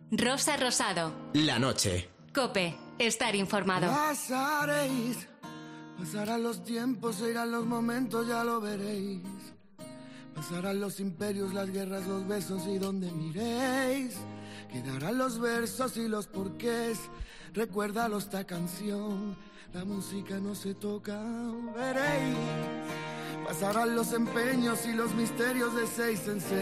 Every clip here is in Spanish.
Rosa Rosado. La noche. COPE. Estar informado. Pasaréis, pasarán los tiempos, se irán los momentos, ya lo veréis. Pasarán los imperios, las guerras, los besos y donde miréis. Quedarán los versos y los porqués. Recuérdalo esta canción, la música no se toca, veréis. Pasarán los empeños y los misterios de 6 en 6.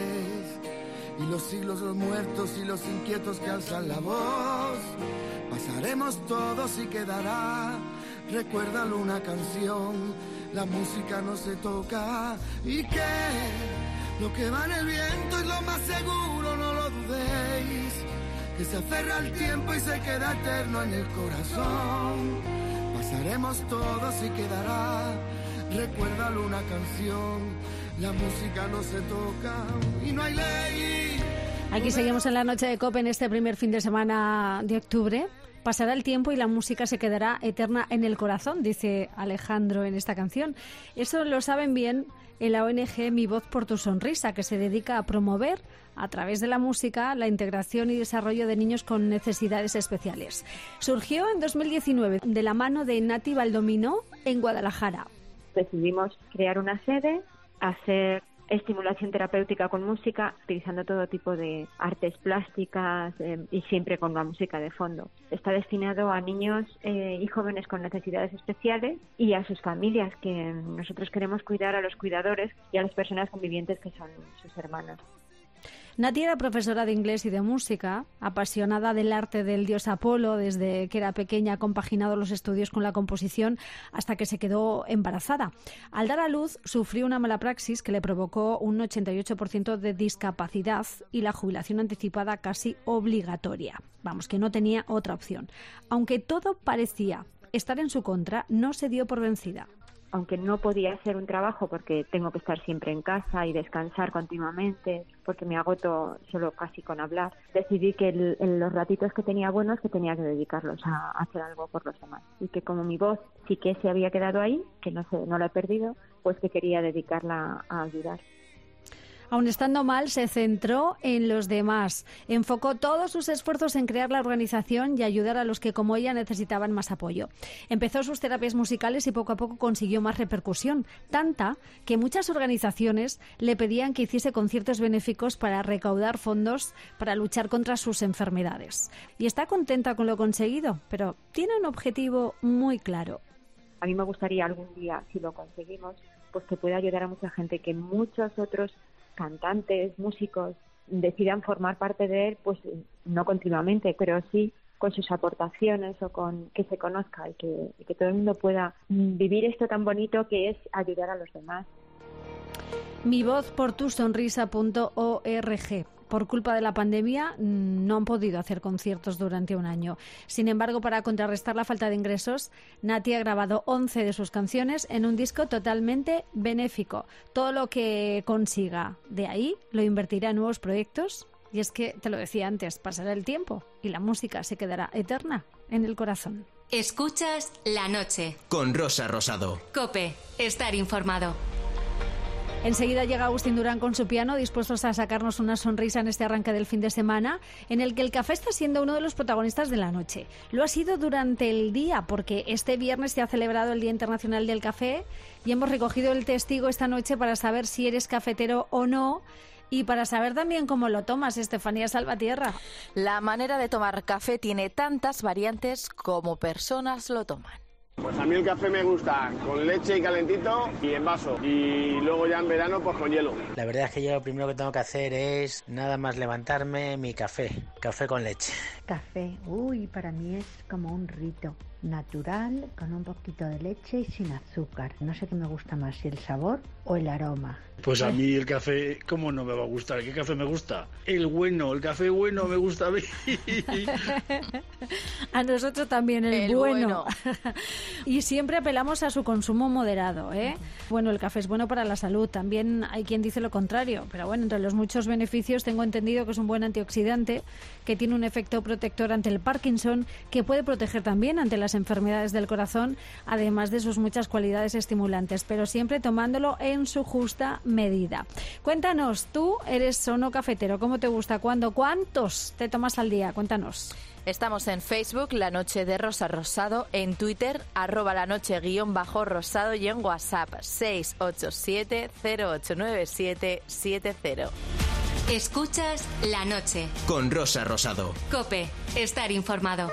Y los siglos, los muertos y los inquietos que alzan la voz. Pasaremos todos y quedará, recuérdalo una canción, la música no se toca. Y que lo que va en el viento es lo más seguro, no lo dudéis. Que se aferra al tiempo y se queda eterno en el corazón. Pasaremos todos y quedará, recuérdalo una canción, la música no se toca y no hay ley. Aquí seguimos en la noche de COPE en este primer fin de semana de octubre. Pasará el tiempo y la música se quedará eterna en el corazón, dice Alejandro en esta canción. Eso lo saben bien en la ONG Mi Voz por tu Sonrisa, que se dedica a promover a través de la música la integración y desarrollo de niños con necesidades especiales. Surgió en 2019 de la mano de Nati Baldomino en Guadalajara. Decidimos crear una sede, hacer estimulación terapéutica con música, utilizando todo tipo de artes plásticas y siempre con la música de fondo. Está destinado a niños y jóvenes con necesidades especiales y a sus familias, que nosotros queremos cuidar a los cuidadores y a las personas convivientes que son sus hermanos. Nati era profesora de inglés y de música, apasionada del arte del dios Apolo. Desde que era pequeña ha compaginado los estudios con la composición hasta que se quedó embarazada. Al dar a luz sufrió una mala praxis que le provocó un 88% de discapacidad y la jubilación anticipada casi obligatoria. Vamos, que no tenía otra opción. Aunque todo parecía estar en su contra, no se dio por vencida. Aunque no podía hacer un trabajo porque tengo que estar siempre en casa y descansar continuamente, porque me agoto solo casi con hablar, decidí que los ratitos que tenía buenos que tenía que dedicarlos a hacer algo por los demás. Y que como mi voz sí que se había quedado ahí, que no la he perdido, pues que quería dedicarla a ayudar. Aun estando mal, se centró en los demás. Enfocó todos sus esfuerzos en crear la organización y ayudar a los que, como ella, necesitaban más apoyo. Empezó sus terapias musicales y poco a poco consiguió más repercusión, tanta que muchas organizaciones le pedían que hiciese conciertos benéficos para recaudar fondos para luchar contra sus enfermedades. Y está contenta con lo conseguido, pero tiene un objetivo muy claro. A mí me gustaría algún día, si lo conseguimos, pues que pueda ayudar a mucha gente, que muchos otros cantantes, músicos, decidan formar parte de él, pues no continuamente, pero sí con sus aportaciones o con que se conozca y que todo el mundo pueda vivir esto tan bonito que es ayudar a los demás. mivozportusonrisa.org. Por culpa de la pandemia no han podido hacer conciertos durante un año. Sin embargo, para contrarrestar la falta de ingresos, Nati ha grabado 11 de sus canciones en un disco totalmente benéfico. Todo lo que consiga de ahí lo invertirá en nuevos proyectos. Y es que, te lo decía antes, pasará el tiempo y la música se quedará eterna en el corazón. Escuchas La Noche. Con Rosa Rosado. COPE. Estar informado. Enseguida llega Agustín Durán con su piano, dispuestos a sacarnos una sonrisa en este arranque del fin de semana, en el que el café está siendo uno de los protagonistas de la noche. Lo ha sido durante el día, porque este viernes se ha celebrado el Día Internacional del Café y hemos recogido el testigo esta noche para saber si eres cafetero o no. Y para saber también cómo lo tomas, Estefanía Salvatierra. La manera de tomar café tiene tantas variantes como personas lo toman. Pues a mí el café me gusta con leche y calentito y en vaso. Y luego ya en verano pues con hielo. La verdad es que yo lo primero que tengo que hacer es nada más levantarme, mi café con leche. Café, para mí es como un rito. Natural, con un poquito de leche y sin azúcar. No sé qué me gusta más, si el sabor o el aroma. Pues a mí el café, ¿cómo no me va a gustar? ¿Qué café me gusta? El café bueno me gusta a mí. A nosotros también el bueno. Y siempre apelamos a su consumo moderado, ¿eh? Bueno, el café es bueno para la salud, también hay quien dice lo contrario, pero bueno, entre los muchos beneficios tengo entendido que es un buen antioxidante, que tiene un efecto protector ante el Parkinson, que puede proteger también ante las las enfermedades del corazón, además de sus muchas cualidades estimulantes, pero siempre tomándolo en su justa medida. Cuéntanos, tú eres o no cafetero, ¿cómo te gusta? ¿Cuándo? ¿Cuántos te tomas al día? Cuéntanos. Estamos en Facebook, La Noche de Rosa Rosado, en Twitter, @lanoche_rosado y en WhatsApp, 687-089770. Escuchas La Noche. Con Rosa Rosado. COPE. Estar informado.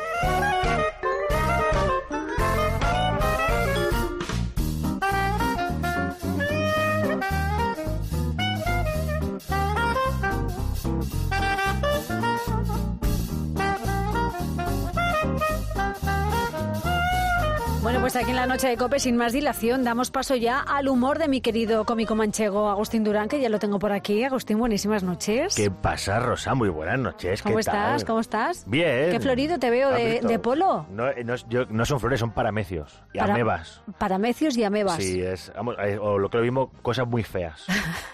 Bueno, pues aquí en la noche de COPE, sin más dilación, damos paso ya al humor de mi querido cómico manchego Agustín Durán, que ya lo tengo por aquí. Agustín, buenísimas noches. ¿Qué pasa, Rosa? Muy buenas noches. ¿Cómo ¿Qué estás? tal? ¿Cómo estás? Bien. Qué florido te veo de polo. No son flores, son paramecios y amebas. Paramecios y amebas. Sí, o lo que lo mismo, cosas muy feas.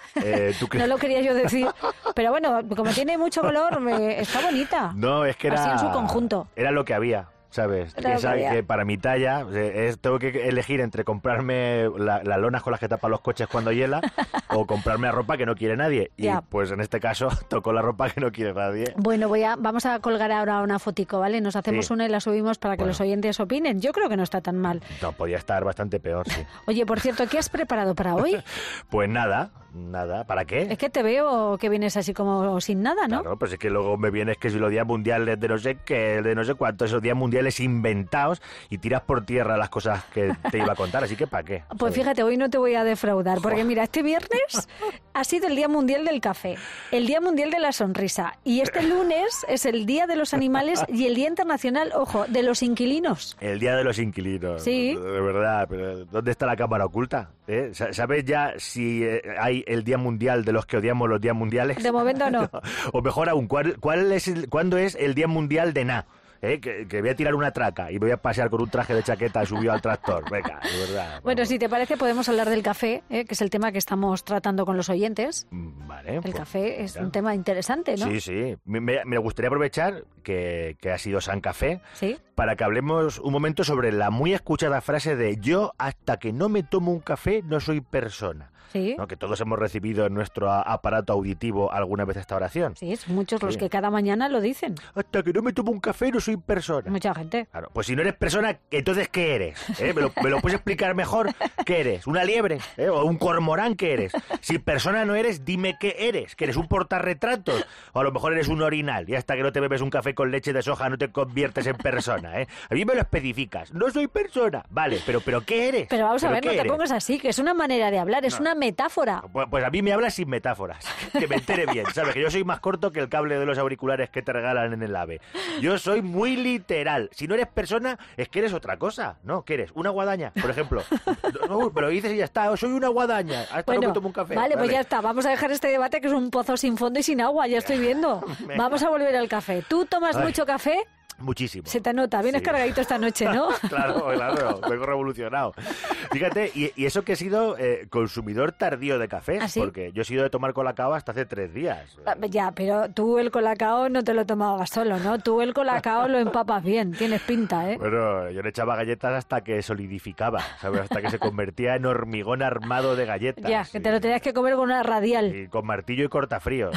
No lo quería yo decir, pero bueno, como tiene mucho color, está bonita. No, es que era... Así en su conjunto. Era lo que había. ¿Sabes? Que para mi talla tengo que elegir entre comprarme las lonas con las que tapan los coches cuando hiela o comprarme la ropa que no quiere nadie. Y pues en este caso tocó la ropa que no quiere nadie. Bueno, vamos a colgar ahora una fotico, ¿vale? Nos hacemos una y la subimos para que los oyentes opinen. Yo creo que no está tan mal. No, podía estar bastante peor, sí. Oye, por cierto, ¿qué has preparado para hoy? Pues nada. ¿Para qué? Es que te veo que vienes así como sin nada, ¿no? Claro, pues es que luego me vienes que si los días mundiales de no sé qué, de no sé cuánto, esos días mundiales inventados y tiras por tierra las cosas que te iba a contar, así que ¿para qué? Pues fíjate, hoy no te voy a defraudar, porque mira, este viernes ha sido el Día Mundial del Café, el Día Mundial de la Sonrisa, y este lunes es el Día de los Animales y el Día Internacional, ojo, de los Inquilinos. El Día de los Inquilinos. Sí. De verdad, pero ¿dónde está la cámara oculta? ¿Sabes ya si hay el Día Mundial de los que odiamos los días mundiales? De momento no. O mejor aún, ¿cuándo es el Día Mundial de nada? Que voy a tirar una traca y voy a pasear con un traje de chaqueta subido al tractor. Venga, de verdad. Bueno, si te parece, podemos hablar del café, que es el tema que estamos tratando con los oyentes. Vale. El café es un tema interesante, ¿no? Sí. Me gustaría aprovechar que ha sido San Café, ¿sí?, para que hablemos un momento sobre la muy escuchada frase de yo hasta que no me tomo un café no soy persona. Sí. ¿No? Que todos hemos recibido en nuestro aparato auditivo alguna vez esta oración. Sí, son muchos los que cada mañana lo dicen. Hasta que no me tomo un café no soy persona. Mucha gente. Claro, pues si no eres persona, entonces ¿qué eres? ¿Me lo puedes explicar mejor? ¿Qué eres? ¿Una liebre? ¿O un cormorán? ¿Qué eres? Si persona no eres, dime qué eres. ¿Que eres un portarretratos? O a lo mejor eres un orinal y hasta que no te bebes un café con leche de soja no te conviertes en persona, ¿eh? A mí me lo especificas. No soy persona. Vale, pero ¿qué eres? Pero vamos a ver, no te eres? pongas así, que es una manera de hablar, es una metáfora. Pues a mí me hablas sin metáforas, que me entere bien, ¿sabes? Que yo soy más corto que el cable de los auriculares que te regalan en el AVE. Yo soy muy literal. Si no eres persona, es que eres otra cosa, ¿no? ¿Qué eres? ¿Una guadaña, por ejemplo? No, pero dices y ya está, soy una guadaña. Hasta no me tomo un café. Vale, pues ya está. Vamos a dejar este debate que es un pozo sin fondo y sin agua, ya estoy viendo. Vamos a volver al café. ¿Tú tomas mucho café? Muchísimo. Se te nota, vienes cargadito esta noche, ¿no? Claro, vengo revolucionado. Fíjate, y eso que he sido consumidor tardío de café, ¿ah, sí? Porque yo he sido de tomar colacao hasta hace 3 días. Ya, pero tú el colacao no te lo tomabas solo, ¿no? Tú el colacao lo empapas bien, tienes pinta, ¿eh? Bueno, yo le echaba galletas hasta que solidificaba, ¿sabes? Hasta que se convertía en hormigón armado de galletas. Ya, que te lo tenías que comer con una radial. Y con martillo y cortafríos.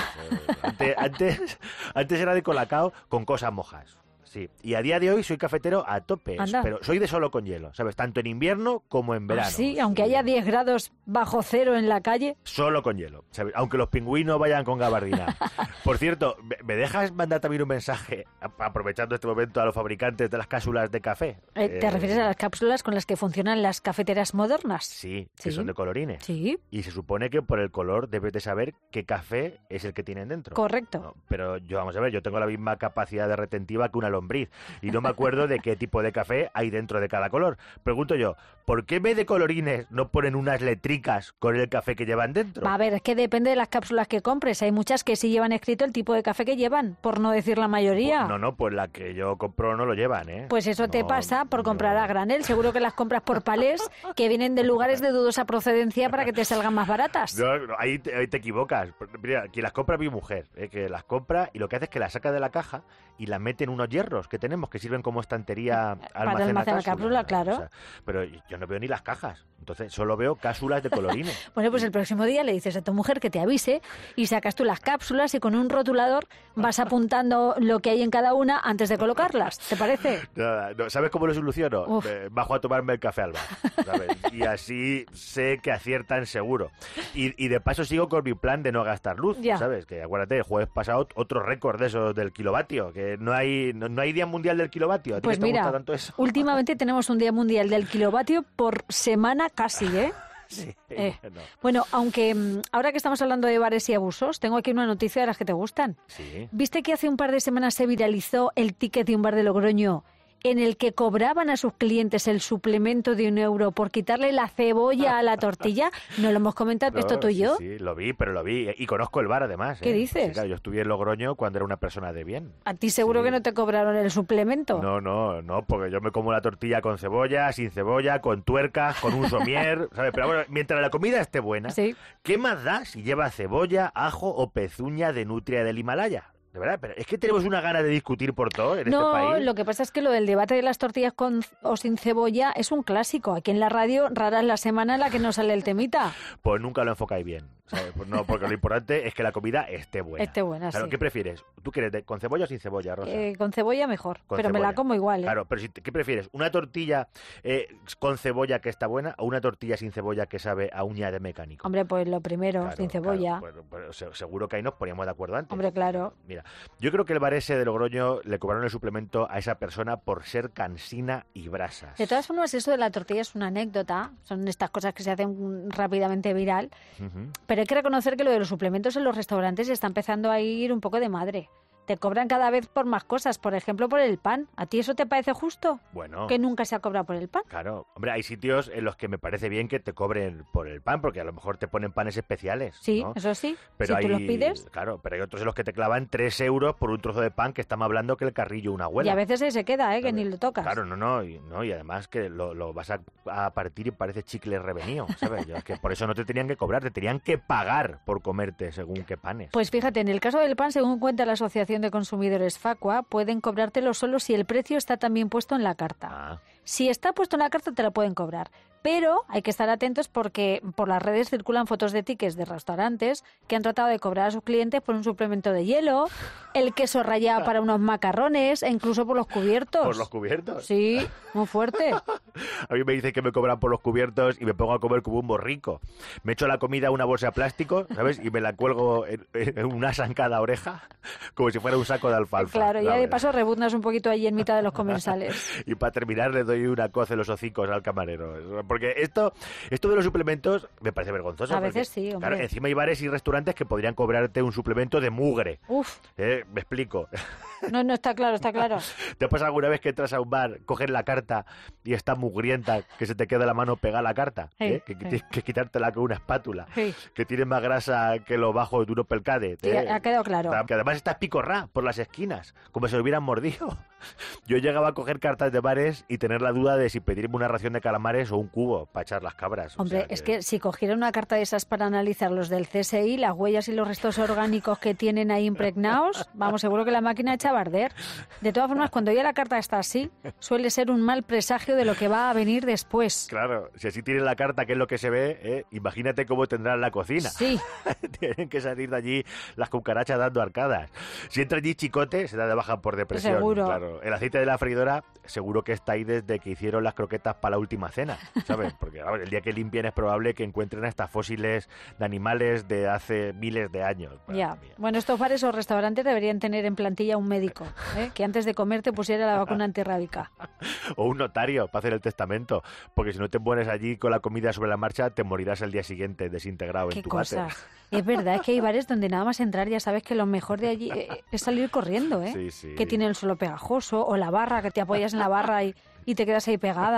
Antes era de colacao con cosas mojas. Sí, y a día de hoy soy cafetero a tope, pero soy de solo con hielo, ¿sabes? Tanto en invierno como en verano. Sí, aunque haya 10 grados bajo cero en la calle. Solo con hielo, ¿sabes? Aunque los pingüinos vayan con gabardina. Por cierto, ¿me dejas mandar también un mensaje, aprovechando este momento, a los fabricantes de las cápsulas de café? ¿Te refieres a las cápsulas con las que funcionan las cafeteras modernas? Sí, que son de colorines. Sí. Y se supone que por el color debes de saber qué café es el que tienen dentro. Correcto. No, pero vamos a ver, yo tengo la misma capacidad de retentiva que una lombriz y no me acuerdo de qué tipo de café hay dentro de cada color. Pregunto yo, ¿por qué en vez de colorines no ponen unas letricas con el café que llevan dentro? A ver, es que depende de las cápsulas que compres. Hay muchas que sí llevan escrito el tipo de café que llevan, por no decir la mayoría. No, Bueno, pues la que yo compro no lo llevan, ¿eh? Pues eso te pasa por comprar a granel. Seguro que las compras por palés que vienen de lugares de dudosa procedencia para que te salgan más baratas. No, ahí te equivocas. Mira, quien las compra es mi mujer, que las compra y lo que hace es que las saca de la caja y las mete en unos hierros que tenemos que sirven como estantería para almacenar cápsula, claro. O sea, pero yo no veo ni las cajas, entonces solo veo cápsulas de colorines. Bueno, pues el próximo día le dices a tu mujer que te avise y sacas tú las cápsulas y con un rotulador vas apuntando lo que hay en cada una antes de colocarlas. ¿Te parece? No, ¿sabes cómo lo soluciono? Bajo a tomarme el café al bar, ¿sabes? Y así sé que aciertan seguro. Y de paso sigo con mi plan de no gastar luz, ¿sabes? Que acuérdate, el jueves pasado otro récord de esos del kilovatio, que no hay Día Mundial del Kilovatio. ¿A ti pues te mira, gusta tanto eso? Últimamente tenemos un Día Mundial del Kilovatio por semana casi, ¿eh? Sí, bueno, aunque ahora que estamos hablando de bares y abusos, tengo aquí una noticia de las que te gustan. Sí. ¿Viste que hace un par de semanas se viralizó el ticket de un bar de Logroño en el que cobraban a sus clientes el suplemento de €1 por quitarle la cebolla a la tortilla? ¿No lo hemos comentado esto tú y yo? Sí, lo vi. Y conozco el bar además. ¿Qué dices? Sí, claro, yo estuve en Logroño cuando era una persona de bien. ¿A ti seguro que no te cobraron el suplemento? No, porque yo me como la tortilla con cebolla, sin cebolla, con tuercas, con un somier, ¿sabes? Pero bueno, mientras la comida esté buena, ¿qué más da si lleva cebolla, ajo o pezuña de nutria del Himalaya? De verdad, pero es que tenemos una gana de discutir por todo en este país. No, lo que pasa es que lo del debate de las tortillas con o sin cebolla es un clásico. Aquí en la radio, rara es la semana en la que no sale el temita. Pues nunca lo enfocáis bien, ¿sabes? Pues no, porque lo importante es que la comida esté buena. Esté buena, claro, sí. ¿Qué prefieres? ¿Tú quieres con cebolla o sin cebolla, Rosa? Con cebolla mejor, pero me la como igual, ¿eh? Claro, pero ¿qué prefieres? ¿Una tortilla con cebolla que está buena o una tortilla sin cebolla que sabe a uña de mecánico? Hombre, pues lo primero, claro, sin cebolla. Claro, pues seguro que ahí nos poníamos de acuerdo antes. Hombre, claro. Mira, yo creo que el bar ese de Logroño le cobraron el suplemento a esa persona por ser cansina y brasas. De todas formas, eso de la tortilla es una anécdota. Son estas cosas que se hacen rápidamente viral. Pero hay que reconocer que lo de los suplementos en los restaurantes está empezando a ir un poco de madre. Te cobran cada vez por más cosas, por ejemplo, por el pan. ¿A ti eso te parece justo? Bueno. Que nunca se ha cobrado por el pan. Claro. Hombre, hay sitios en los que me parece bien que te cobren por el pan, porque a lo mejor te ponen panes especiales. Sí, ¿no? eso sí. Pero si tú los pides. Claro, pero hay otros en los que te clavan 3 euros por un trozo de pan que estamos hablando que el carrillo una abuela. Y a veces ahí se queda, que ni lo tocas. Claro, y además que lo vas a partir y parece chicle revenido, ¿sabes? Es que por eso no te tenían que cobrar, te tenían que pagar por comerte según qué panes. Pues fíjate, en el caso del pan, según cuenta la Asociación de Consumidores Facua, pueden cobrártelo solo si el precio está también puesto en la carta. Si está puesto en la carta te lo pueden cobrar, pero hay que estar atentos porque por las redes circulan fotos de tickets de restaurantes que han tratado de cobrar a sus clientes por un suplemento de hielo, el queso rallado para unos macarrones e incluso por los cubiertos. ¿Por los cubiertos? Sí, muy fuerte. A mí me dicen que me cobran por los cubiertos y me pongo a comer como un borrico. Me echo la comida a una bolsa de plástico, ¿sabes? Y me la cuelgo en un asa en cada oreja, como si fuera un saco de alfalfa. Claro, ya ¿sabes? de paso rebuznas un poquito allí en mitad de los comensales. Y para terminar le doy una coz en los hocicos al camarero. Porque esto de los suplementos me parece vergonzoso. A veces sí, hombre. Claro, encima hay bares y restaurantes que podrían cobrarte un suplemento de mugre. Uf. Me explico. No, está claro, está claro. ¿Te ha pasado alguna vez que entras a un bar, coges la carta y está mugrienta, que se te queda la mano pegada a la carta? Sí, Que tienes que quitártela con una espátula. Sí. Que tiene más grasa que lo bajo de un Opel Kadett. Sí, ha quedado claro. Que además está picorrá por las esquinas, como si lo hubieran mordido. Yo llegaba a coger cartas de bares y tener la duda de si pedirme una ración de calamares o un cubo para echar las cabras. Hombre, es que si cogiera una carta de esas para analizar los del CSI, las huellas y los restos orgánicos que tienen ahí impregnados, vamos, seguro que la máquina echa a arder. De todas formas, cuando ya la carta está así, suele ser un mal presagio de lo que va a venir después. Claro, si así tienen la carta, que es lo que se ve, imagínate cómo tendrán la cocina. Sí. Tienen que salir de allí las cucarachas dando arcadas. Si entra allí chicote, se da de baja por depresión. Seguro. Claro. El aceite de la freidora, seguro que está ahí desde que hicieron las croquetas para la última cena, ¿sabes? Porque a ver, el día que limpien es probable que encuentren hasta fósiles de animales de hace miles de años. Ya. Bueno, estos bares o restaurantes deberían tener en plantilla un médico, que antes de comer te pusiera la vacuna antirrábica. O un notario para hacer el testamento, porque si no te pones allí con la comida sobre la marcha, te morirás el día siguiente desintegrado en tu váter. Es verdad, es que hay bares donde nada más entrar ya sabes que lo mejor de allí es salir corriendo, Sí, sí. Que tiene el suelo pegajoso o la barra, que te apoyas en la barra y te quedas ahí pegada.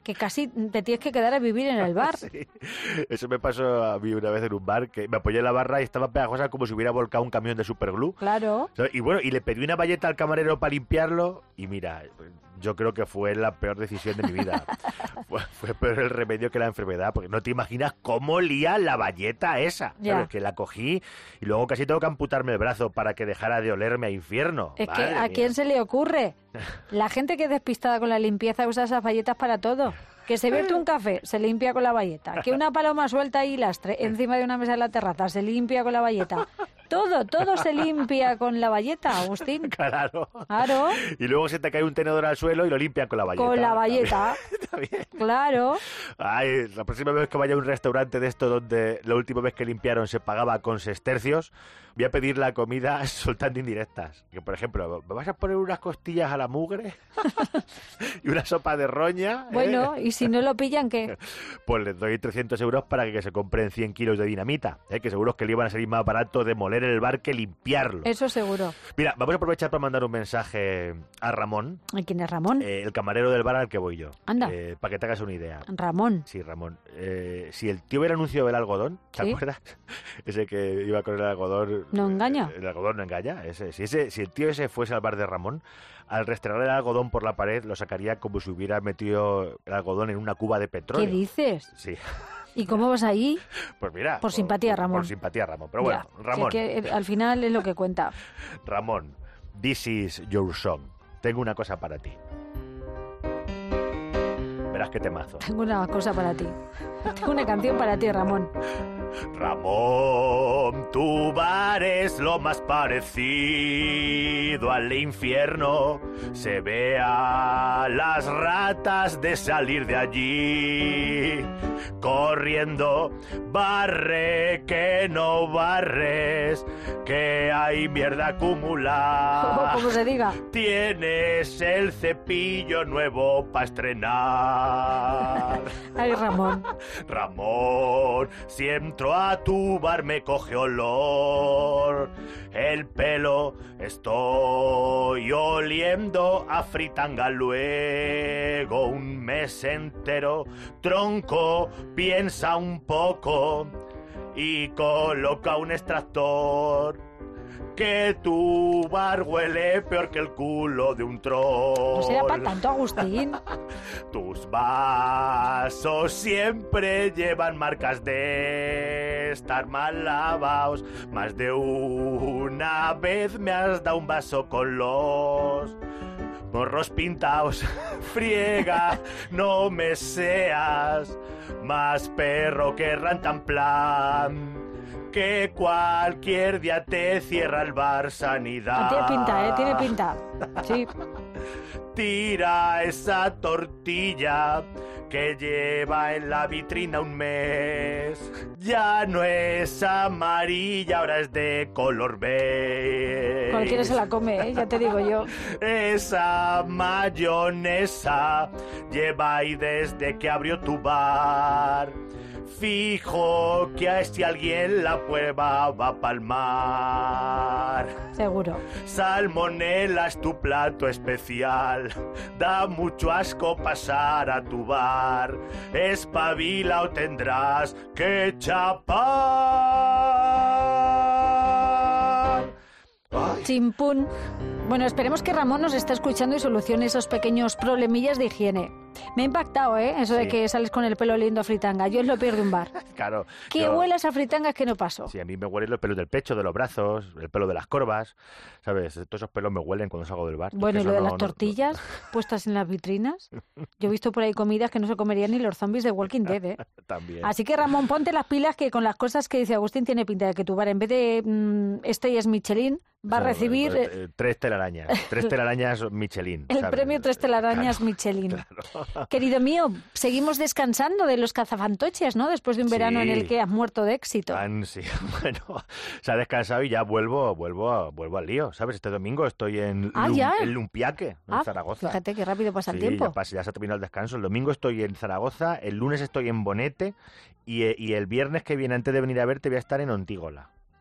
que casi te tienes que quedar a vivir en el bar. Sí. Eso me pasó a mí una vez en un bar, que me apoyé en la barra y estaba pegajosa como si hubiera volcado un camión de superglue. Claro. Y bueno, y le pedí una bayeta al camarero para limpiarlo y mira, yo creo que fue la peor decisión de mi vida. Fue peor el remedio que la enfermedad, porque no te imaginas cómo olía la bayeta esa. ¿Sabes? Que la cogí y luego casi tengo que amputarme el brazo para que dejara de olerme a infierno. Es que ¿a quién se le ocurre? La gente que es despistada con la limpieza usa esas bayetas para todo. Que se vierte un café, se limpia con la bayeta. Que una paloma suelta ahí lastre encima de una mesa de la terraza, se limpia con la bayeta. Todo se limpia con la bayeta, Agustín. Claro. Y luego se te cae un tenedor al suelo y lo limpian con la bayeta. Con la bayeta. Está bien. Claro. Ay, la próxima vez que vaya a un restaurante de esto donde la última vez que limpiaron se pagaba con sestercios, voy a pedir la comida soltando indirectas. Que, por ejemplo, ¿me vas a poner unas costillas a la mugre? Y una sopa de roña. Bueno, ¿y si no lo pillan qué? Pues les doy 300 euros para que se compren 100 kilos de dinamita, que seguro que le iban a salir más barato de moler en el bar que limpiarlo. Eso seguro. Mira, vamos a aprovechar para mandar un mensaje a Ramón. ¿Y quién es Ramón? El camarero del bar al que voy yo. Anda. Para que te hagas una idea. Ramón. Sí, Ramón. Si el tío hubiera anunciado el algodón, ¿te acuerdas? Ese que iba con el algodón... ¿No engaña? El algodón no engaña. Si el tío ese fuese al bar de Ramón, al restregar el algodón por la pared lo sacaría como si hubiera metido el algodón en una cuba de petróleo. ¿Qué dices? Sí. ¿Y cómo vas ahí? Pues mira... Por simpatía, Ramón. Por simpatía, Ramón. Pero bueno, ya, Ramón... que al final es lo que cuenta. Ramón, this is your song. Tengo una cosa para ti. Verás qué temazo. Tengo una cosa para ti. Tengo una canción para ti, Ramón. Ramón, tu bar es lo más parecido al infierno. Se ve a las ratas de salir de allí. Corriendo, barre que no barres, que hay mierda acumulada. Como se diga. Tienes el cepillo nuevo para estrenar. Ay, Ramón. Ramón, si entro a tu bar me coge olor. El pelo estoy oliendo a fritanga luego un mes entero. Tronco, piensa un poco y coloca un extractor. Que tu bar huele peor que el culo de un troll. No será para tanto, Agustín. Tus vasos siempre llevan marcas de estar mal lavados. Más de una vez me has dado un vaso con los morros pintados. Friega, no me seas más perro que Rantanplan. Que cualquier día te cierra el bar Sanidad. Tiene pinta, tiene pinta. Sí. Tira esa tortilla que lleva en la vitrina un mes. Ya no es amarilla, ahora es de color beige. Cualquiera se la come, ya te digo yo. Esa mayonesa lleva ahí desde que abrió tu bar. Fijo que a si alguien la prueba va a palmar. Seguro. Salmonela es tu plato especial. Da mucho asco pasar a tu bar. Espabila o tendrás que chapar. Chimpún. Bueno, esperemos que Ramón nos esté escuchando y solucione esos pequeños problemillas de higiene. Me ha impactado, eso de que sales con el pelo oliendo a fritanga. Yo es lo peor de un bar. Claro. Que huelas a fritanga es que no paso. Sí, a mí me huelen los pelos del pecho, de los brazos, el pelo de las corvas, ¿sabes? Todos esos pelos me huelen cuando salgo del bar. Bueno, y lo de las tortillas puestas en las vitrinas. Yo he visto por ahí comidas que no se comerían ni los zombies de Walking Dead, ¿eh? También. Así que, Ramón, ponte las pilas que con las cosas que dice Agustín tiene pinta de que tu bar, en vez de Estrellas Michelin, va a recibir... 3 telarañas. 3 telarañas Michelin. El ¿sabes? premio 3 telarañas Michelin. Claro. Querido mío, seguimos descansando de los cazafantoches, ¿no? Después de un verano en el que has muerto de éxito. Sí, bueno, se ha descansado y ya vuelvo al lío, ¿sabes? Este domingo estoy en Lumpiaque, en Zaragoza. Fíjate qué rápido pasa el tiempo. Ya se ha terminado el descanso. El domingo estoy en Zaragoza, el lunes estoy en Bonete y el viernes que viene, antes de venir a verte, voy a estar en Ontígola.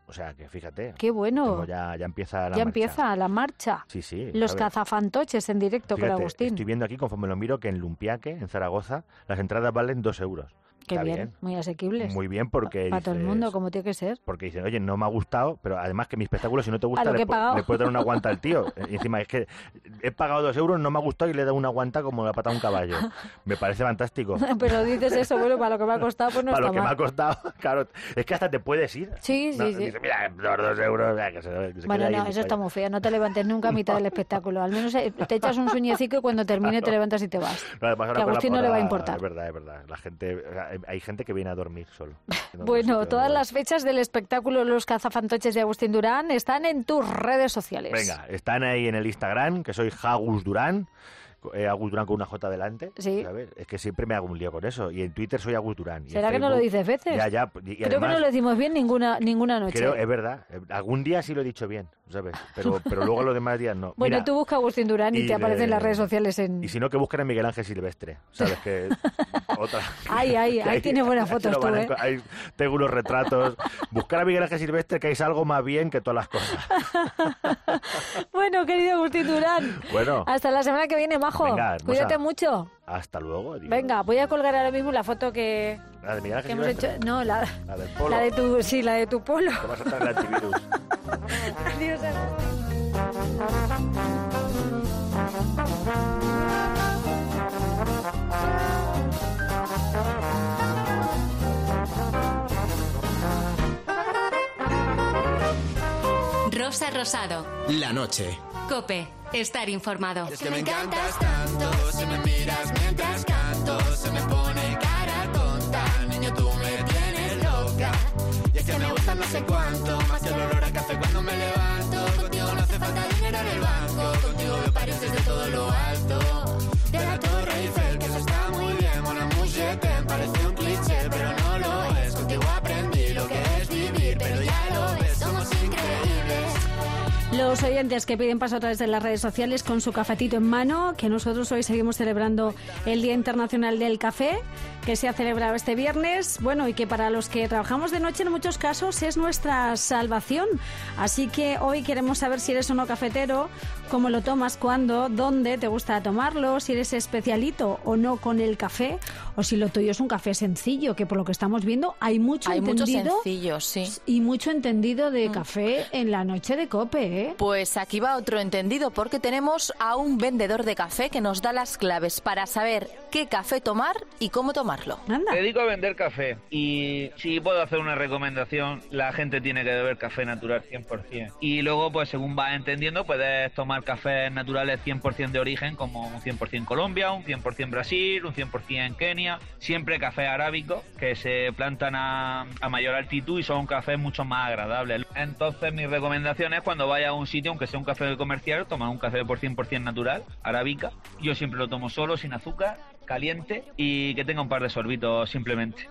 O sea, que fíjate. ¡Qué bueno! Ya empieza la marcha. Ya empieza la marcha. Sí. Los cazafantoches en directo, fíjate, con Agustín. Estoy viendo aquí, conforme lo miro, que en Lumpiaque, en Zaragoza, las entradas valen 2 euros. Qué Está bien, muy asequibles. Muy bien, porque para todo el mundo, como tiene que ser. Porque dicen, oye, no me ha gustado, pero además que mi espectáculo, si no te gusta, le puedes dar una guanta al tío. Y encima, es que he pagado 2 euros, no me ha gustado y le he dado una guanta como la pata a un caballo. Me parece fantástico. Pero dices eso, bueno, para lo que me ha costado, pues no para está lo que mal. me ha costado, claro. Es que hasta te puedes ir. Sí. Dice, mira, 2 euros, que se bueno, queda no, ahí, eso está muy feo. No te levantes nunca a mitad del espectáculo. Al menos te echas un sueñecico y cuando termine te levantas y te vas. No, además, que a Agustín no le va a importar. Es verdad. La gente, hay gente que viene a dormir solo. Bueno, todas las fechas del espectáculo Los cazafantoches de Agustín Durán están en tus redes sociales. Venga, están ahí en el Instagram, que soy Agus Durán. Agus Durán con una J delante. Sí. ¿Sabes? Es que siempre me hago un lío con eso. Y en Twitter soy Agus Durán. Y ¿Será que no lo dices veces? Ya. Creo que no lo decimos bien ninguna noche. Es verdad. Algún día sí lo he dicho bien, ¿sabes? Pero luego los demás días no. Bueno, Mira, tú busca Agustín Durán y te aparecen en las redes sociales en... Y si no, que busquen a Miguel Ángel Silvestre. ¿Sabes? Que otra... Ahí tiene buenas fotos tú, ¿eh? Ahí tengo unos retratos. Buscar a Miguel Ángel Silvestre, que es algo más bien que todas las cosas. Bueno, querido Agustín Durán. Bueno. Hasta la semana que viene, majo. Venga, cuídate mucho. Hasta luego. Adiós. Venga, voy a colgar ahora mismo la foto que ¿La de Miguel Ángel hemos Silvestre? hecho. No, la del polo. La de tu polo. Te vas a saltar el antivirus. Adiós, Rosa Rosado. La noche. COPE. Estar informado. Es que me encantas tanto, si me miras mientras canto, se me pone cara tonta, niño tú me tienes loca, y es que me gusta no sé cuánto, más que el olor a café cuando me levanto, contigo no hace falta dinero en el banco, contigo me pareces de todo lo alto, de la Torre Eiffel, que eso está muy bien, mon amour, je t'aime, parece un cliché, pero no lo es, contigo aprendí lo que es vivir, pero ya lo ves, somos increíbles. Los oyentes que piden paso a través de las redes sociales con su cafetito en mano, que nosotros hoy seguimos celebrando el Día Internacional del Café, que se ha celebrado este viernes, bueno, y que para los que trabajamos de noche en muchos casos es nuestra salvación. Así que hoy queremos saber si eres o no cafetero, cómo lo tomas, cuándo, dónde te gusta tomarlo, si eres especialito o no con el café, o si lo tuyo es un café sencillo, que por lo que estamos viendo hay mucho sencillos, sí. Y mucho entendido de café en la noche de COPE, ¿eh? Pues aquí va otro entendido, porque tenemos a un vendedor de café que nos da las claves para saber qué café tomar y cómo tomarlo. Anda. Me dedico a vender café y si puedo hacer una recomendación, la gente tiene que beber café natural 100%. Y luego, pues según vas entendiendo, puedes tomar cafés naturales 100% de origen, como un 100% Colombia, un 100% Brasil, un 100% Kenia. Siempre café arábico, que se plantan a mayor altitud y son cafés mucho más agradables. Entonces mi recomendación es cuando vayas a un sitio, aunque sea un café comercial, tomar un café por 100% natural, arábica. Yo siempre lo tomo solo, sin azúcar, caliente y que tenga un par de sorbitos simplemente.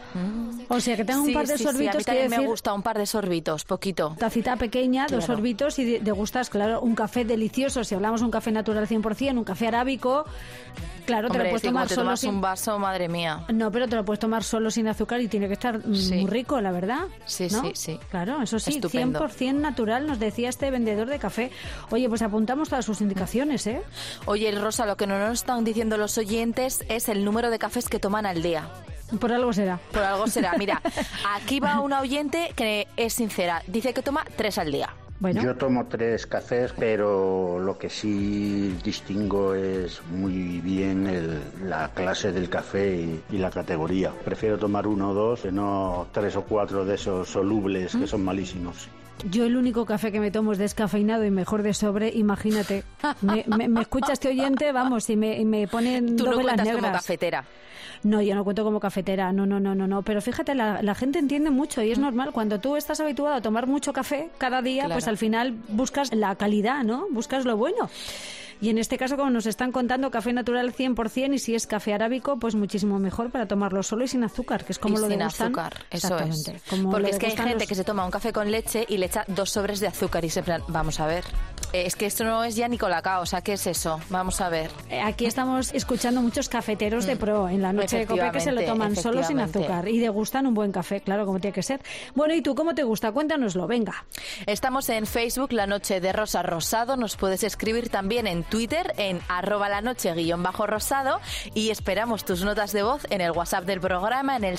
O sea, que tenga un par de sorbitos. A mí también me gusta un par de sorbitos, poquito. Tacita pequeña, Claro. 2 sorbitos y degustas, claro, un café delicioso. Si hablamos de un café natural 100%, un café arábico, claro, te lo Hombre, puedes si como tomar te solo tomas sin... un vaso, madre mía. No, pero te lo puedes tomar solo sin azúcar y tiene que estar muy rico, la verdad. Sí, ¿no? sí. Claro, eso sí, Estupendo. 100% natural, nos decía este vendedor de café. Oye, pues apuntamos todas sus indicaciones, ¿eh? Oye, Rosa, lo que no nos están diciendo los oyentes es el número de cafés que toman al día. Por algo será. Por algo será. Mira, aquí va una oyente que es sincera. Dice que toma 3 al día. Yo tomo 3 cafés, pero lo que sí distingo es muy bien la clase del café y la categoría. Prefiero tomar 1 o 2, que no 3 o 4 de esos solubles que son malísimos. Yo el único café que me tomo es descafeinado y mejor de sobre, imagínate. Me escucha este oyente, vamos, y me ponen Tú no velas cuentas negras. como cafetera. No, yo no cuento como cafetera, no. Pero fíjate, la gente entiende mucho y es normal. Cuando tú estás habituado a tomar mucho café cada día, Claro. pues al final buscas la calidad, ¿no? Buscas lo bueno. Y en este caso, como nos están contando, café natural 100%, y si es café arábico, pues muchísimo mejor para tomarlo solo y sin azúcar, que es como Y lo sin degustan. azúcar, eso Exactamente, es. como Porque lo es que hay degustan gente los- que se toma un café con leche y le echa 2 sobres de azúcar y se plan, vamos a ver, Es que esto no es ya ni colacao, o sea, ¿qué es eso? Vamos a ver. Aquí estamos escuchando muchos cafeteros de pro en la noche de COPE que se lo toman solo sin azúcar y degustan un buen café, claro, como tiene que ser. Bueno, ¿y tú cómo te gusta? Cuéntanoslo, venga. Estamos en Facebook, La Noche de Rosa Rosado. Nos puedes escribir también en Twitter, en @lanoche_rosado, y esperamos tus notas de voz en el WhatsApp del programa en el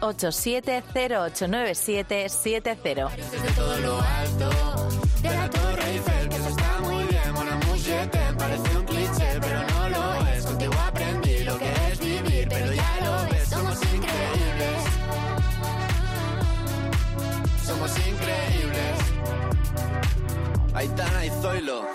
687-089770. De todo lo alto, de la Torre Eiffel, que eso está muy bien. Mon amour, je t'aime, parece un cliché, pero no lo es. Contigo aprendí lo que es vivir, pero ya lo ves. Somos increíbles. Somos increíbles. Aitana y Zoilo.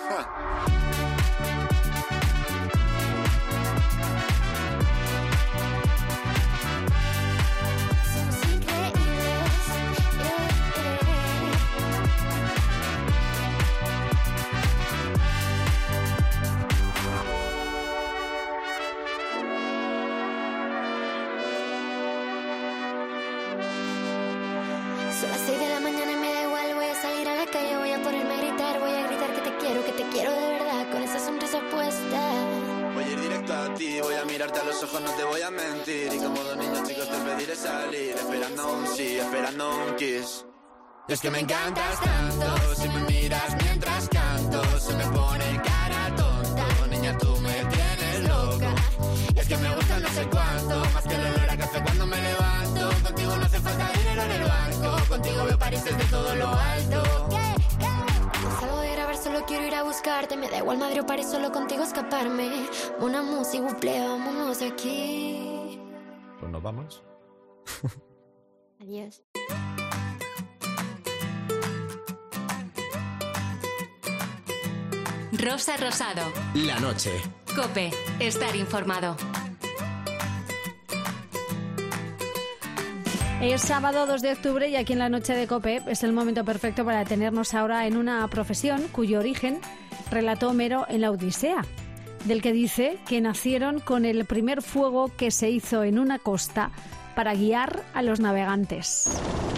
Son las 6 de la mañana y me da igual, voy a salir a la calle, voy a ponerme a gritar, voy a gritar que te quiero de verdad, con esa sonrisa puesta. Voy a ir directo a ti, voy a mirarte a los ojos, no te voy a mentir. Y como dos niños chicos te pediré salir, esperando un sí, esperando un kiss. Es que me encantas tanto, si me miras mientras canto, se me pone cara tonta. Niña, tú me tienes loca. Y es que me gusta no sé cuánto, más que el olor a café cuando me levanto. Contigo no hace falta dinero en el banco, contigo veo París desde todo lo alto. Salgo de grabar, solo quiero ir a buscarte, me da igual Madrid o París, solo contigo escaparme. Una música, buple, vámonos de aquí. Pues nos vamos. Adiós. Rosa Rosado. La noche. COPE. Estar informado. Es sábado 2 de octubre y aquí en la noche de COPE es el momento perfecto para detenernos ahora en una profesión cuyo origen relató Homero en la Odisea, del que dice que nacieron con el primer fuego que se hizo en una costa para guiar a los navegantes.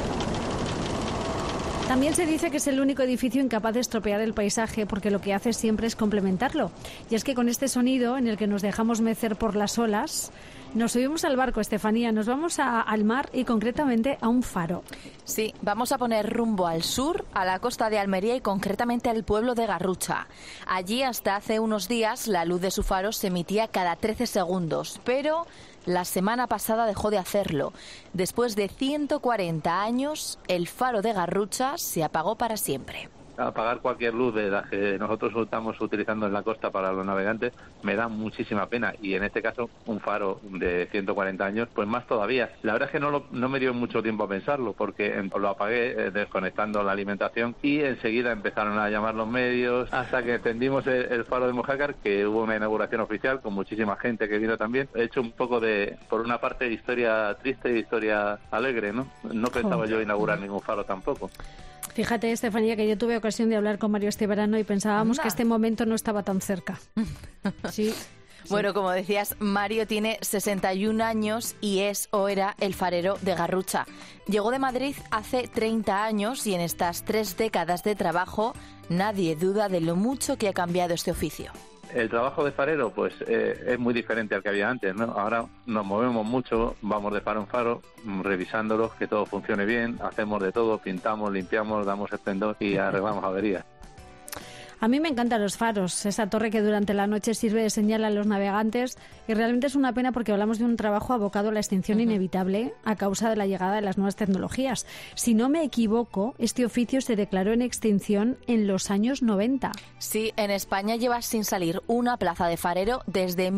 También se dice que es el único edificio incapaz de estropear el paisaje porque lo que hace siempre es complementarlo. Y es que con este sonido en el que nos dejamos mecer por las olas, nos subimos al barco, Estefanía, nos vamos al mar y concretamente a un faro. Sí, vamos a poner rumbo al sur, a la costa de Almería y concretamente al pueblo de Garrucha. Allí hasta hace unos días la luz de su faro se emitía cada 13 segundos, pero la semana pasada dejó de hacerlo. Después de 140 años, el faro de Garrucha se apagó para siempre. Apagar cualquier luz de las que nosotros estamos utilizando en la costa para los navegantes me da muchísima pena, y en este caso un faro de 140 años pues más todavía. La verdad es que no me dio mucho tiempo a pensarlo porque lo apagué desconectando la alimentación y enseguida empezaron a llamar los medios hasta que encendimos el faro de Mojácar, que hubo una inauguración oficial con muchísima gente que vino también. He hecho un poco de, por una parte, historia triste y historia alegre, ¿no? No pensaba yo inaugurar ningún faro tampoco. Fíjate, Estefanía, que yo tuve ocasión de hablar con Mario este verano y pensábamos que este momento no estaba tan cerca. Sí. Bueno, como decías, Mario tiene 61 años y es o era el farero de Garrucha. Llegó de Madrid hace 30 años y en estas 3 décadas de trabajo nadie duda de lo mucho que ha cambiado este oficio. El trabajo de farero pues es muy diferente al que había antes, ¿no? Ahora nos movemos mucho, vamos de faro en faro, revisándolos, que todo funcione bien, hacemos de todo, pintamos, limpiamos, damos esplendor y arreglamos averías. A mí me encantan los faros, esa torre que durante la noche sirve de señal a los navegantes, y realmente es una pena porque hablamos de un trabajo abocado a la extinción inevitable a causa de la llegada de las nuevas tecnologías. Si no me equivoco, este oficio se declaró en extinción en los años 90. Sí, en España lleva sin salir una plaza de farero desde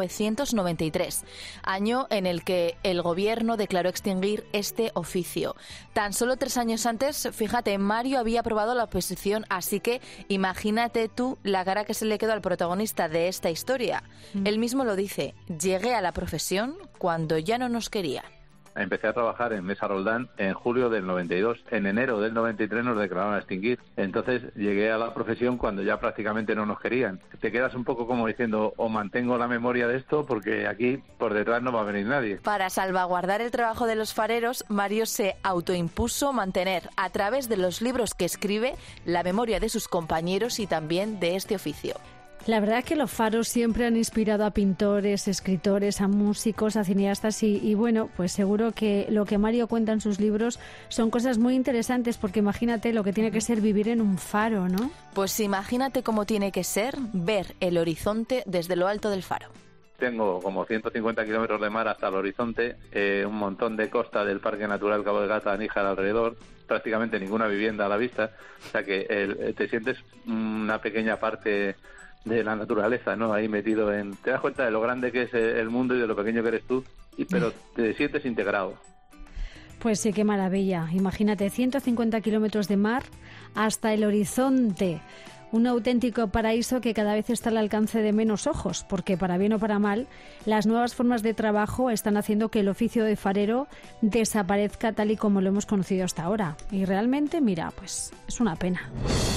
1993, año en el que el gobierno declaró extinguir este oficio. Tan solo 3 años antes, fíjate, Mario había aprobado la oposición, así que imagínate tú la cara que se le quedó al protagonista de esta historia. Él mismo lo dice: llegué a la profesión cuando ya no nos querían. empecé a trabajar en Mesa Roldán en julio del 92. En enero del 93 nos declararon a extinguir. Entonces llegué a la profesión cuando ya prácticamente no nos querían. Te quedas un poco como diciendo, o mantengo la memoria de esto porque aquí por detrás no va a venir nadie. Para salvaguardar el trabajo de los fareros, Mario se autoimpuso mantener, a través de los libros que escribe, la memoria de sus compañeros y también de este oficio. La verdad es que los faros siempre han inspirado a pintores, escritores, a músicos, a cineastas y bueno, pues seguro que lo que Mario cuenta en sus libros son cosas muy interesantes, porque imagínate lo que tiene que ser vivir en un faro, ¿no? Pues imagínate cómo tiene que ser ver el horizonte desde lo alto del faro. Tengo como 150 kilómetros de mar hasta el horizonte, un montón de costa del Parque Natural Cabo de Gata, Níjar alrededor, prácticamente ninguna vivienda a la vista, o sea que te sientes una pequeña parte de la naturaleza, ¿no? Ahí metido en... Te das cuenta de lo grande que es el mundo y de lo pequeño que eres tú, pero te sientes integrado. Pues sí, qué maravilla. Imagínate, 150 kilómetros de mar hasta el horizonte. Un auténtico paraíso que cada vez está al alcance de menos ojos, porque para bien o para mal, las nuevas formas de trabajo están haciendo que el oficio de farero desaparezca tal y como lo hemos conocido hasta ahora. Y realmente, mira, pues es una pena.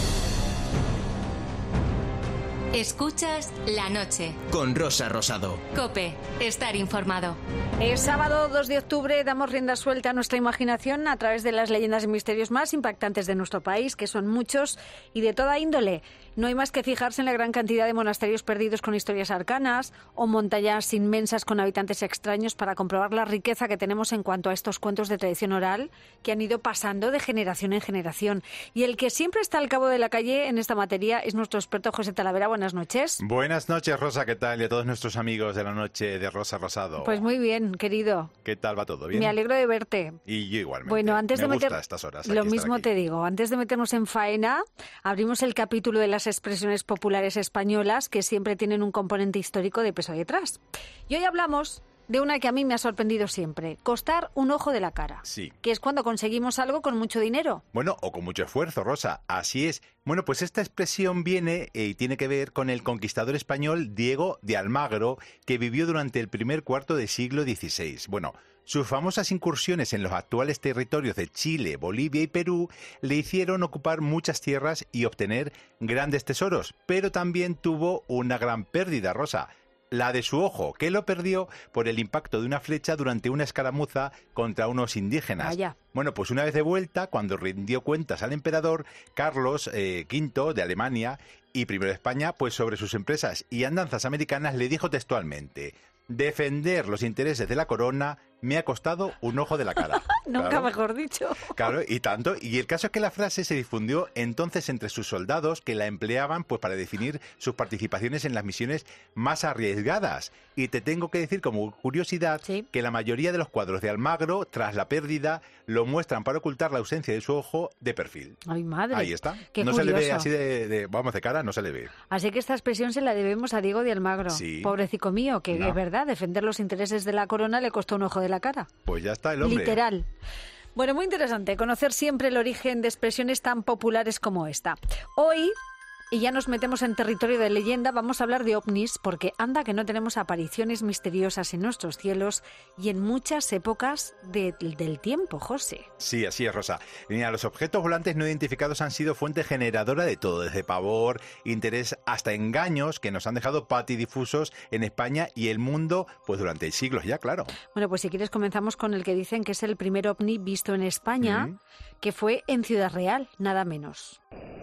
Escuchas La Noche. Con Rosa Rosado. COPE. Estar informado. El sábado 2 de octubre damos rienda suelta a nuestra imaginación a través de las leyendas y misterios más impactantes de nuestro país, que son muchos y de toda índole. No hay más que fijarse en la gran cantidad de monasterios perdidos con historias arcanas o montañas inmensas con habitantes extraños para comprobar la riqueza que tenemos en cuanto a estos cuentos de tradición oral que han ido pasando de generación en generación. Y el que siempre está al cabo de la calle en esta materia es nuestro experto José Talavera. Buenas noches. Buenas noches, Rosa, ¿qué tal? Y a todos nuestros amigos de La Noche de Rosa Rosado. Pues muy bien, querido. ¿Qué tal va todo? ¿Bien? Me alegro de verte. Y yo igualmente. Bueno, antes me de gusta estas horas. Lo mismo te digo, antes de meternos en faena, abrimos el capítulo de las expresiones populares españolas que siempre tienen un componente histórico de peso detrás. Y hoy hablamos de una que a mí me ha sorprendido siempre: costar un ojo de la cara. Sí. Que es cuando conseguimos algo con mucho dinero. Bueno, o con mucho esfuerzo, Rosa. Así es. Bueno, pues esta expresión viene y tiene que ver con el conquistador español Diego de Almagro, que vivió durante el primer cuarto del siglo XVI. Bueno, sus famosas incursiones en los actuales territorios de Chile, Bolivia y Perú le hicieron ocupar muchas tierras y obtener grandes tesoros, pero también tuvo una gran pérdida, Rosa: la de su ojo, que lo perdió por el impacto de una flecha durante una escaramuza contra unos indígenas. Vaya. Bueno, pues una vez de vuelta, cuando rindió cuentas al emperador Carlos V de Alemania y primero de España, pues sobre sus empresas y andanzas americanas, le dijo textualmente: defender los intereses de la corona me ha costado un ojo de la cara. Nunca Claro. mejor dicho. Claro, y tanto. Y el caso es que la frase se difundió entonces entre sus soldados, que la empleaban pues para definir sus participaciones en las misiones más arriesgadas. Y te tengo que decir como curiosidad que la mayoría de los cuadros de Almagro, tras la pérdida, lo muestran para ocultar la ausencia de su ojo de perfil. Ay, madre. Ahí está. Qué no curioso. se le ve así de cara, no se le ve. Así que esta expresión se la debemos a Diego de Almagro. Sí. Pobrecico mío, que No. es verdad, defender los intereses de la corona le costó un ojo de la cara. Pues ya está el hombre. Literal. Bueno, muy interesante conocer siempre el origen de expresiones tan populares como esta. Hoy, y ya nos metemos en territorio de leyenda, vamos a hablar de ovnis, porque anda que no tenemos apariciones misteriosas en nuestros cielos y en muchas épocas del tiempo, José. Sí, así es, Rosa. Mira, los objetos volantes no identificados han sido fuente generadora de todo, desde pavor, interés, hasta engaños que nos han dejado patidifusos en España y el mundo, pues durante siglos ya, claro. Bueno, pues si quieres comenzamos con el que dicen que es el primer ovni visto en España, que fue en Ciudad Real, nada menos.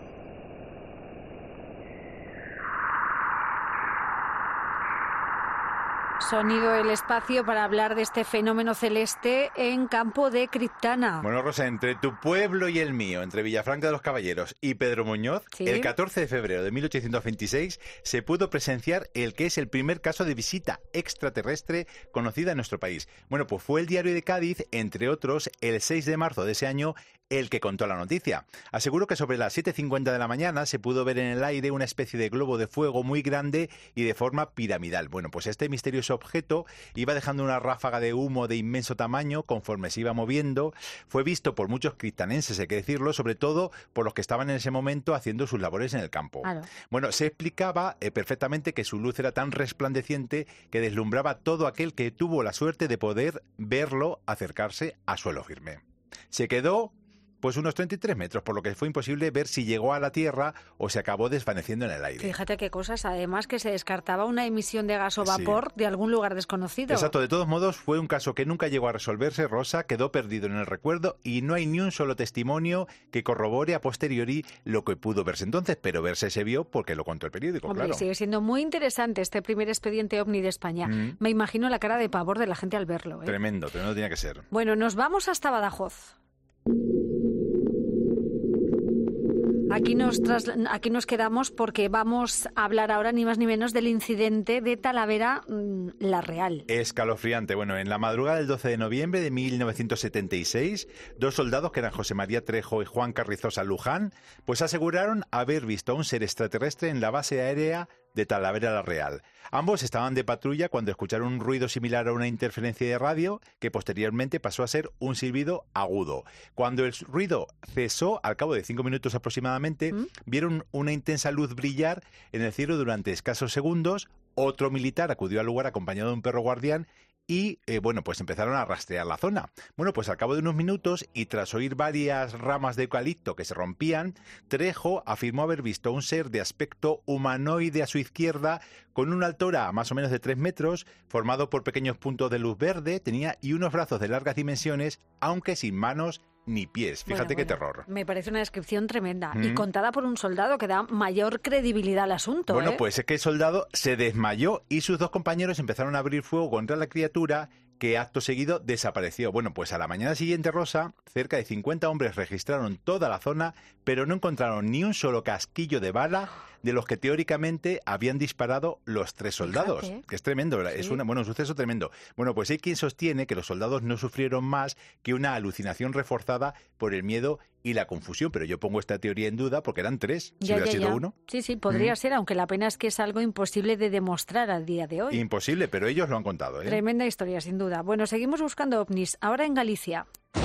Sonido del espacio para hablar de este fenómeno celeste en Campo de Criptana. Bueno, Rosa, entre tu pueblo y el mío, entre Villafranca de los Caballeros y Pedro Muñoz, Sí. el 14 de febrero de 1826 se pudo presenciar el que es el primer caso de visita extraterrestre conocida en nuestro país. Bueno, pues fue el Diario de Cádiz, entre otros, el 6 de marzo de ese año, el que contó la noticia. Aseguró que sobre las 7:50 de la mañana se pudo ver en el aire una especie de globo de fuego muy grande y de forma piramidal. Bueno, pues este misterioso objeto iba dejando una ráfaga de humo de inmenso tamaño conforme se iba moviendo. Fue visto por muchos cristanenses, hay que decirlo, sobre todo por los que estaban en ese momento haciendo sus labores en el campo. Claro. Bueno, se explicaba perfectamente que su luz era tan resplandeciente que deslumbraba a todo aquel que tuvo la suerte de poder verlo acercarse a suelo firme. Se quedó pues unos 33 metros, por lo que fue imposible ver si llegó a la Tierra o se acabó desvaneciendo en el aire. Fíjate qué cosas, además que se descartaba una emisión de gas o vapor de algún lugar desconocido. Exacto, de todos modos fue un caso que nunca llegó a resolverse, Rosa, quedó perdido en el recuerdo y no hay ni un solo testimonio que corrobore a posteriori lo que pudo verse entonces, pero verse se vio porque lo contó el periódico. Hombre, claro. Sigue siendo muy interesante este primer expediente OVNI de España. Me imagino la cara de pavor de la gente al verlo. Tremendo tenía que ser. Bueno, nos vamos hasta Badajoz. Aquí nos quedamos porque vamos a hablar ahora ni más ni menos del incidente de Talavera la Real. Escalofriante. Bueno, en la madrugada del 12 de noviembre de 1976, 2 soldados, que eran José María Trejo y Juan Carrizosa Luján, pues aseguraron haber visto a un ser extraterrestre en la base aérea de Talavera la Real. Ambos estaban de patrulla cuando escucharon un ruido similar a una interferencia de radio que posteriormente pasó a ser un silbido agudo. Cuando el ruido cesó, al cabo de 5 minutos aproximadamente, vieron una intensa luz brillar en el cielo durante escasos segundos. Otro militar acudió al lugar acompañado de un perro guardián y, pues empezaron a rastrear la zona. Bueno, pues al cabo de unos minutos y tras oír varias ramas de eucalipto que se rompían, Trejo afirmó haber visto un ser de aspecto humanoide a su izquierda con una altura más o menos de 3 metros, formado por pequeños puntos de luz verde, tenía y unos brazos de largas dimensiones, aunque sin manos ni pies. Fíjate qué terror. Me parece una descripción tremenda y contada por un soldado que da mayor credibilidad al asunto. Bueno, pues es que el soldado se desmayó y sus 2 compañeros empezaron a abrir fuego contra la criatura, que acto seguido desapareció. Bueno, pues a la mañana siguiente, Rosa, cerca de 50 hombres registraron toda la zona, pero no encontraron ni un solo casquillo de bala de los que teóricamente habían disparado los 3 soldados. Fíjate. Que es tremendo, ¿verdad? Sí. Es un suceso tremendo. Bueno, pues hay quien sostiene que los soldados no sufrieron más que una alucinación reforzada por el miedo y la confusión, pero yo pongo esta teoría en duda porque eran 3, si hubiera sido uno. Sí, podría ser, aunque la pena es que es algo imposible de demostrar al día de hoy. Imposible, pero ellos lo han contado. Tremenda historia, sin duda. Bueno, seguimos buscando ovnis, ahora en Galicia.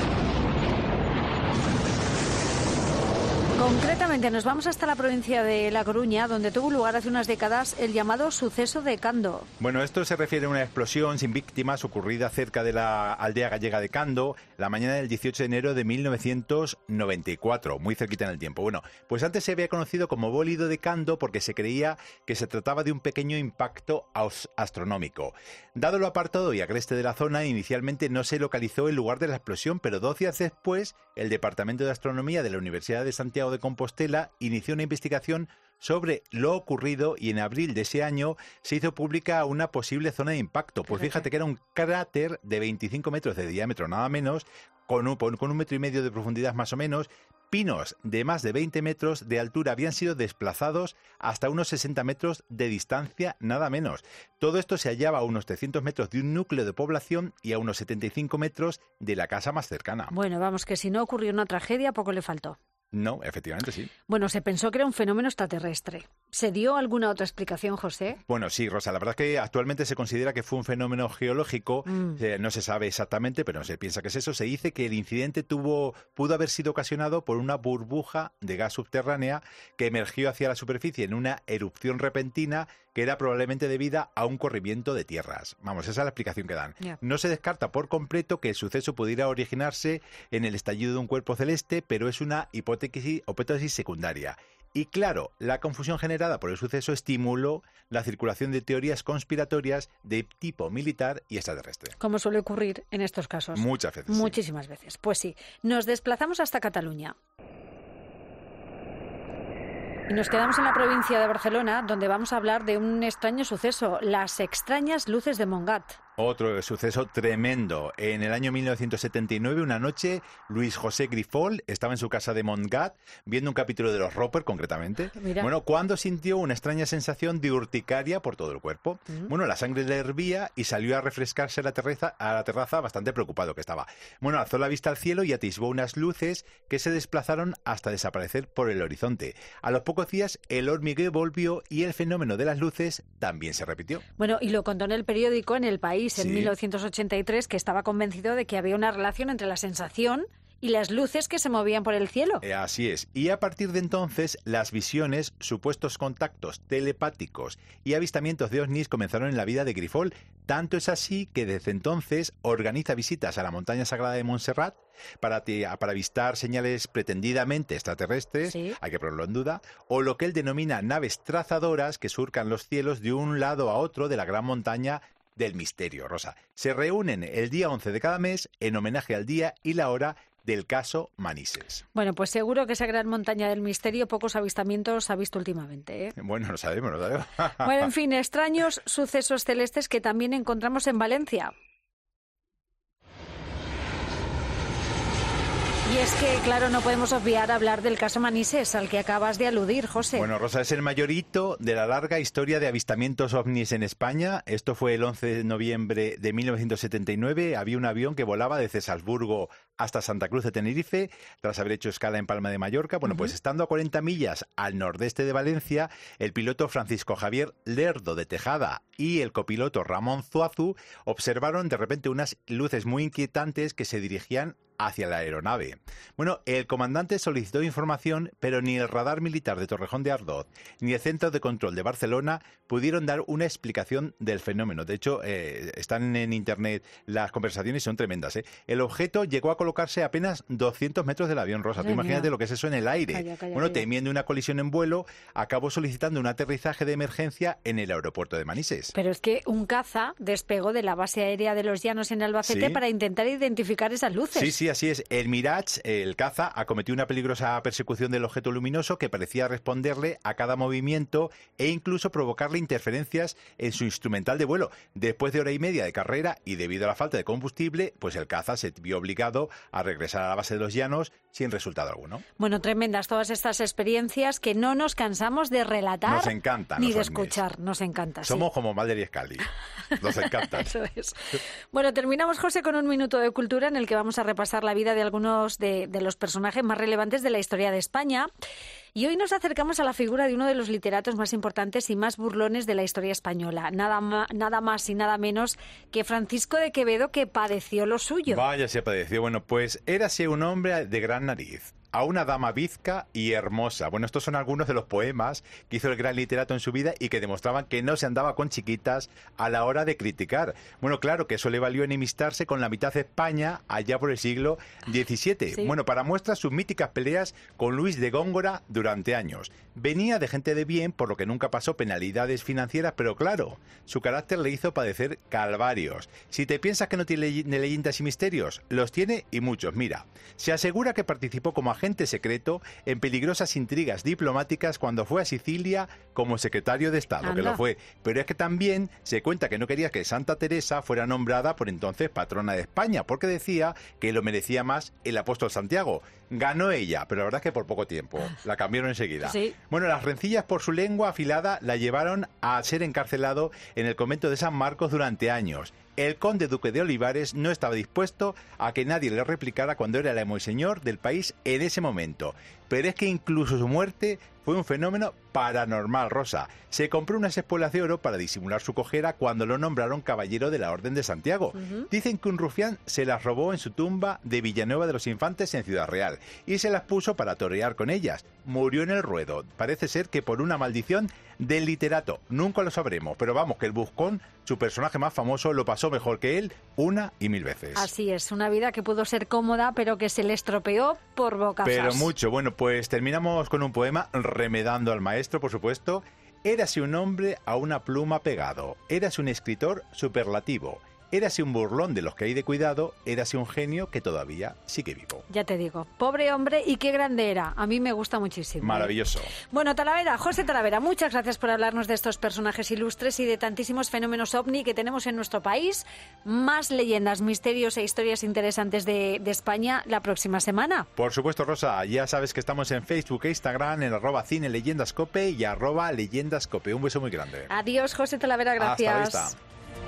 Concretamente nos vamos hasta la provincia de La Coruña, donde tuvo lugar hace unas décadas el llamado suceso de Cando. Bueno, esto se refiere a una explosión sin víctimas ocurrida cerca de la aldea gallega de Cando la mañana del 18 de enero de 1994, muy cerquita en el tiempo. Bueno, pues antes se había conocido como bólido de Cando porque se creía que se trataba de un pequeño impacto astronómico. Dado lo apartado y agreste de la zona, inicialmente no se localizó el lugar de la explosión, pero 12 días después, el Departamento de Astronomía de la Universidad de Santiago de Compostela inició una investigación sobre lo ocurrido y en abril de ese año se hizo pública una posible zona de impacto. Pues fíjate que era un cráter de 25 metros de diámetro, nada menos, con 1,5 metros de profundidad más o menos. Pinos de más de 20 metros de altura habían sido desplazados hasta unos 60 metros de distancia, nada menos. Todo esto se hallaba a unos 300 metros de un núcleo de población y a unos 75 metros de la casa más cercana. Bueno, vamos, que si no ocurrió una tragedia, poco le faltó. No, efectivamente sí. Bueno, se pensó que era un fenómeno extraterrestre. ¿Se dio alguna otra explicación, José? Bueno, sí, Rosa, la verdad es que actualmente se considera que fue un fenómeno geológico, no se sabe exactamente, pero se piensa que es eso. Se dice que el incidente pudo haber sido ocasionado por una burbuja de gas subterránea que emergió hacia la superficie en una erupción repentina que era probablemente debida a un corrimiento de tierras. Vamos, esa es la explicación que dan. Yeah. No se descarta por completo que el suceso pudiera originarse en el estallido de un cuerpo celeste, pero es una hipótesis secundaria. Y claro, la confusión generada por el suceso estimuló la circulación de teorías conspiratorias de tipo militar y extraterrestre. Como suele ocurrir en estos casos. Muchas veces. Muchísimas veces. Pues sí, nos desplazamos hasta Cataluña. Y nos quedamos en la provincia de Barcelona, donde vamos a hablar de un extraño suceso, las extrañas luces de Montgat. Otro suceso tremendo. En el año 1979, una noche, Luis José Grifol estaba en su casa de Montgat viendo un capítulo de Los Roper, concretamente. Mira. Bueno, cuando sintió una extraña sensación de urticaria por todo el cuerpo. Bueno, la sangre le hervía y salió a refrescarse a la terraza bastante preocupado que estaba. Bueno, alzó la vista al cielo y atisbó unas luces que se desplazaron hasta desaparecer por el horizonte. A los pocos días, el hormigueo volvió y el fenómeno de las luces también se repitió. Bueno, y lo contó en el periódico En El País en Sí. 1983, que estaba convencido de que había una relación entre la sensación y las luces que se movían por el cielo. Así es. Y a partir de entonces, las visiones, supuestos contactos telepáticos y avistamientos de ovnis comenzaron en la vida de Grifol. Tanto es así que desde entonces organiza visitas a la montaña sagrada de Montserrat para avistar señales pretendidamente extraterrestres, Sí. hay que ponerlo en duda, o lo que él denomina naves trazadoras que surcan los cielos de un lado a otro de la gran montaña del misterio, Rosa. Se reúnen el día 11 de cada mes en homenaje al día y la hora del caso Manises. Bueno, pues seguro que esa gran montaña del misterio pocos avistamientos ha visto últimamente, ¿eh? Bueno, lo sabemos, lo sabemos. Bueno, en fin, extraños sucesos celestes que también encontramos en Valencia. Y es que, claro, no podemos obviar hablar del caso Manises, al que acabas de aludir, José. Bueno, Rosa, es el mayor hito de la larga historia de avistamientos ovnis en España. Esto fue el 11 de noviembre de 1979. Había un avión que volaba desde Salzburgo hasta Santa Cruz de Tenerife, tras haber hecho escala en Palma de Mallorca. Bueno, pues estando a 40 millas al nordeste de Valencia, el piloto Francisco Javier Lerdo de Tejada y el copiloto Ramón Zuazu observaron de repente unas luces muy inquietantes que se dirigían hacia la aeronave. Bueno, el comandante solicitó información, pero ni el radar militar de Torrejón de Ardoz ni el Centro de Control de Barcelona pudieron dar una explicación del fenómeno. De hecho, están en internet las conversaciones, son tremendas, ¿eh? El objeto llegó a colocarse a apenas 200 metros del avión, Rosa. Tú imagínate lo que es eso en el aire. Calla. Temiendo una colisión en vuelo, acabó solicitando un aterrizaje de emergencia en el aeropuerto de Manises. Pero es que un caza despegó de la base aérea de Los Llanos en Albacete Sí. para intentar identificar esas luces. Sí, así es. El Mirage, el caza, acometió una peligrosa persecución del objeto luminoso que parecía responderle a cada movimiento e incluso provocarle interferencias en su instrumental de vuelo. Después de hora y media de carrera y debido a la falta de combustible, pues el caza se vio obligado a regresar a la base de Los Llanos sin resultado alguno. Bueno, tremendas todas estas experiencias que no nos cansamos de relatar Nos encantan ni los de ovnis. escuchar. Nos encanta. Sí. Somos como Mulder y Scully. Nos encantan. Eso es. Bueno, terminamos, José, con un minuto de cultura en el que vamos a repasar la vida de algunos de los personajes más relevantes de la historia de España. Y hoy nos acercamos a la figura de uno de los literatos más importantes y más burlones de la historia española. Nada más y nada menos que Francisco de Quevedo, que padeció lo suyo. Vaya, se padeció. Bueno, pues érase un hombre de gran nariz, a una dama bizca y hermosa. Bueno, estos son algunos de los poemas que hizo el gran literato en su vida y que demostraban que no se andaba con chiquitas a la hora de criticar. Bueno, claro que eso le valió enemistarse con la mitad de España allá por el siglo XVII. Sí. Bueno, para muestra sus míticas peleas con Luis de Góngora durante años. Venía de gente de bien, por lo que nunca pasó penalidades financieras, pero claro, su carácter le hizo padecer calvarios. Si te piensas que no tiene leyendas y misterios, los tiene y muchos. Mira, se asegura que participó como agente secreto en peligrosas intrigas diplomáticas cuando fue a Sicilia como secretario de Estado, que Anda. lo fue. Pero es que también se cuenta que no quería que Santa Teresa fuera nombrada por entonces patrona de España, porque decía que lo merecía más el apóstol Santiago. Ganó ella, pero la verdad es que por poco tiempo. La cambiaron enseguida. Sí. Bueno, las rencillas por su lengua afilada la llevaron a ser encarcelado en el convento de San Marcos durante años. El conde duque de Olivares no estaba dispuesto a que nadie le replicara cuando era el amo y señor del país en ese momento. Pero es que incluso su muerte fue un fenómeno paranormal, Rosa. Se compró unas espuelas de oro para disimular su cojera cuando lo nombraron caballero de la Orden de Santiago. Dicen que un rufián se las robó en su tumba de Villanueva de los Infantes en Ciudad Real y se las puso para torear con ellas. Murió en el ruedo. Parece ser que por una maldición del literato. Nunca lo sabremos, pero vamos, que el Buscón, su personaje más famoso, lo pasó mejor que él una y mil veces. Así es, una vida que pudo ser cómoda, pero que se le estropeó por bocazas. Pero mucho. Bueno, pues terminamos con un poema remedando al maestro, por supuesto. Érase un hombre a una pluma pegado. Érase un escritor superlativo. érase un burlón de los que hay de cuidado, érase un genio que todavía sigue vivo. Ya te digo, pobre hombre y qué grande era. A mí me gusta muchísimo. Maravilloso. Bueno, Talavera, José Talavera, muchas gracias por hablarnos de estos personajes ilustres y de tantísimos fenómenos ovni que tenemos en nuestro país. Más leyendas, misterios e historias interesantes de España la próxima semana. Por supuesto, Rosa, ya sabes que estamos en Facebook e Instagram en @cineleyendascope y @leyendascope. Un beso muy grande. Adiós, José Talavera, gracias. Hasta la vista.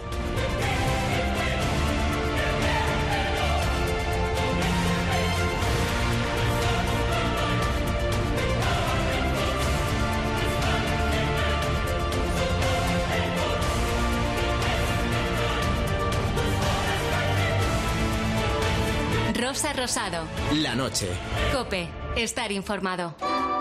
Rosa Rosado. La noche. COPE. Estar informado.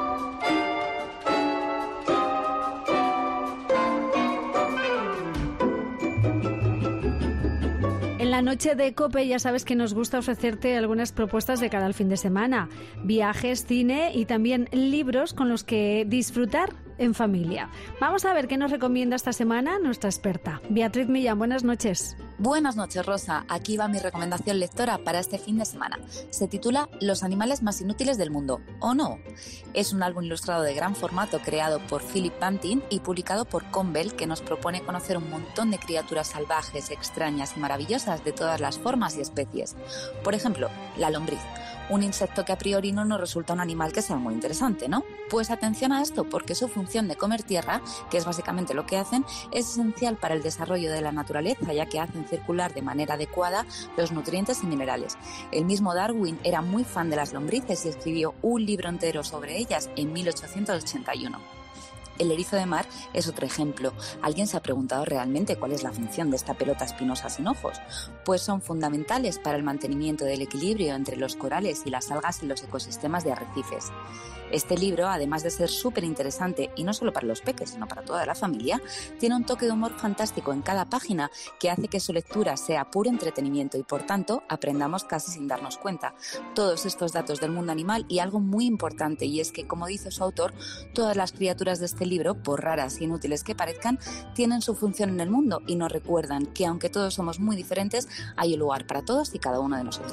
En la noche de COPE ya sabes que nos gusta ofrecerte algunas propuestas de cara al fin de semana. Viajes, cine y también libros con los que disfrutar en familia. Vamos a ver qué nos recomienda esta semana nuestra experta. Beatriz Millán, buenas noches. Buenas noches, Rosa. Aquí va mi recomendación lectora para este fin de semana. Se titula Los animales más inútiles del mundo, ¿o no? Es un álbum ilustrado de gran formato creado por Philip Banting y publicado por Conbell, que nos propone conocer un montón de criaturas salvajes, extrañas y maravillosas de todas las formas y especies. Por ejemplo, la lombriz. Un insecto que a priori no nos resulta un animal que sea muy interesante, ¿no? Pues atención a esto, porque su función de comer tierra, que es básicamente lo que hacen, es esencial para el desarrollo de la naturaleza, ya que hacen circular de manera adecuada los nutrientes y minerales. El mismo Darwin era muy fan de las lombrices y escribió un libro entero sobre ellas en 1881. El erizo de mar es otro ejemplo. ¿Alguien se ha preguntado realmente cuál es la función de esta pelota espinosa sin ojos? Pues son fundamentales para el mantenimiento del equilibrio entre los corales y las algas en los ecosistemas de arrecifes. Este libro, además de ser súper interesante, y no solo para los peques, sino para toda la familia, tiene un toque de humor fantástico en cada página que hace que su lectura sea puro entretenimiento y, por tanto, aprendamos casi sin darnos cuenta todos estos datos del mundo animal y algo muy importante, y es que, como dice su autor, todas las criaturas de este libro, por raras e inútiles que parezcan, tienen su función en el mundo y nos recuerdan que, aunque todos somos muy diferentes, hay un lugar para todos y cada uno de nosotros.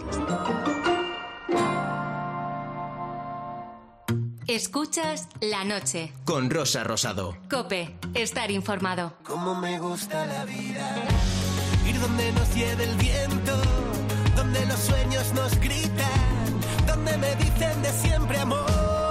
Escuchas La Noche. Con Rosa Rosado. COPE. Estar informado. Cómo me gusta la vida. Ir donde nos lleve el viento, donde los sueños nos gritan, donde me dicen de siempre amor.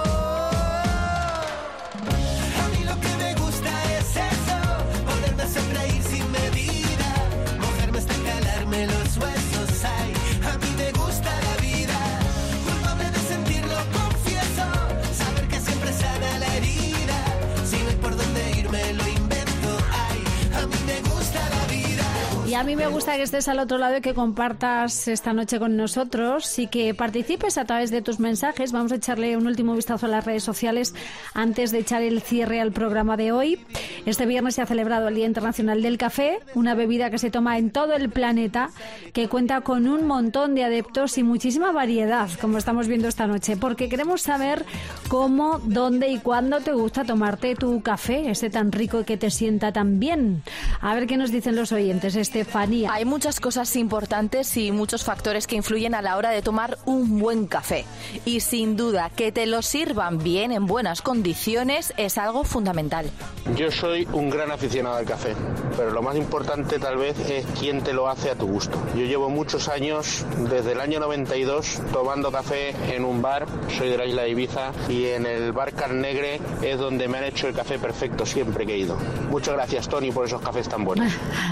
A mí lo que me gusta es eso, poderme sonreír sin medida, mojarme hasta calarme los huesos. Ay, a mí me gusta la vida, culpable de sentirlo, confieso, saber que siempre sana la herida, si no hay por dónde irme lo invento. Ay, a mí me gusta la vida. Y a mí me gusta que estés al otro lado y que compartas esta noche con nosotros y que participes a través de tus mensajes. Vamos a echarle un último vistazo a las redes sociales antes de echar el cierre al programa de hoy. Este viernes se ha celebrado el Día Internacional del Café, una bebida que se toma en todo el planeta, que cuenta con un montón de adeptos y muchísima variedad, como estamos viendo esta noche, porque queremos saber cómo, dónde y cuándo te gusta tomarte tu café, ese tan rico y que te sienta tan bien. A ver qué nos dicen los oyentes, Estefanía. Hay muchas cosas importantes y muchos factores que influyen a la hora de tomar un buen café. Y sin duda, que te lo sirvan bien, en buenas condiciones, es algo fundamental. Yo soy un gran aficionado al café, pero lo más importante tal vez es quién te lo hace a tu gusto. Yo llevo muchos años, desde el año 92, tomando café en un bar, soy de la isla de Ibiza, y en el bar Carnegre es donde me han hecho el café perfecto siempre que he ido. Muchas gracias, Tony, por esos cafés tan buenos.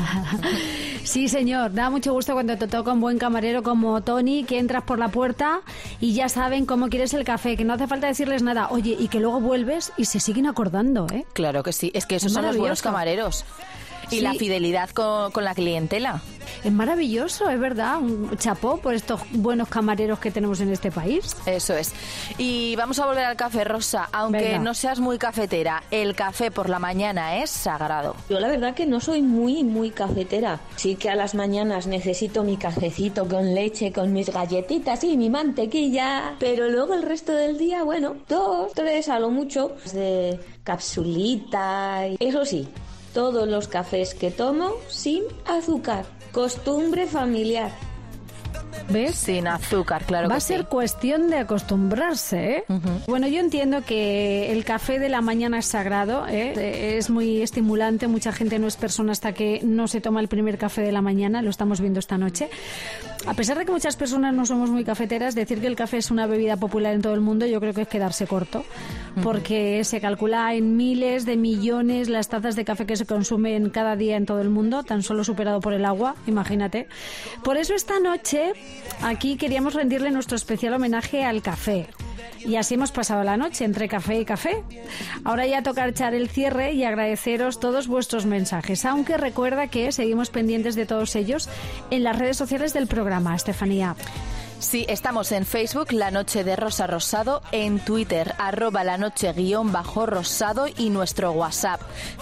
Sí, señor, da mucho gusto cuando te toca un buen camarero como Tony, que entras por la puerta y ya saben cómo quieres el café, que no hace falta decirles nada. Oye, y que luego vuelves y se siguen acordando, ¿eh? Claro que sí, es que esos son los buenos camareros. Y sí, la fidelidad con la clientela. Es maravilloso, es verdad. Un chapó por estos buenos camareros que tenemos en este país. Eso es. Y vamos a volver al café, Rosa. Aunque no seas muy cafetera, el café por la mañana es sagrado. Yo la verdad que no soy muy cafetera. Sí que a las mañanas necesito mi cafecito con leche, con mis galletitas y mi mantequilla. Pero luego el resto del día, bueno, 2, 3 a lo mucho. De capsulita. Eso sí, todos los cafés que tomo sin azúcar. Costumbre familiar. ¿Ves? Sin azúcar, claro que sí. Va a ser cuestión de acostumbrarse, ¿eh? Bueno, yo entiendo que el café de la mañana es sagrado, ¿eh? Es muy estimulante. Mucha gente no es persona hasta que no se toma el primer café de la mañana. Lo estamos viendo esta noche. A pesar de que muchas personas no somos muy cafeteras, decir que el café es una bebida popular en todo el mundo yo creo que es quedarse corto, porque se calcula en miles de millones las tazas de café que se consumen cada día en todo el mundo, tan solo superado por el agua, imagínate. Por eso esta noche aquí queríamos rendirle nuestro especial homenaje al café. Y así hemos pasado la noche, entre café y café. Ahora ya toca echar el cierre y agradeceros todos vuestros mensajes, aunque recuerda que seguimos pendientes de todos ellos en las redes sociales del programa, Estefanía. Sí, estamos en Facebook, La Noche de Rosa Rosado, en Twitter, @lanoche_rosado y nuestro WhatsApp,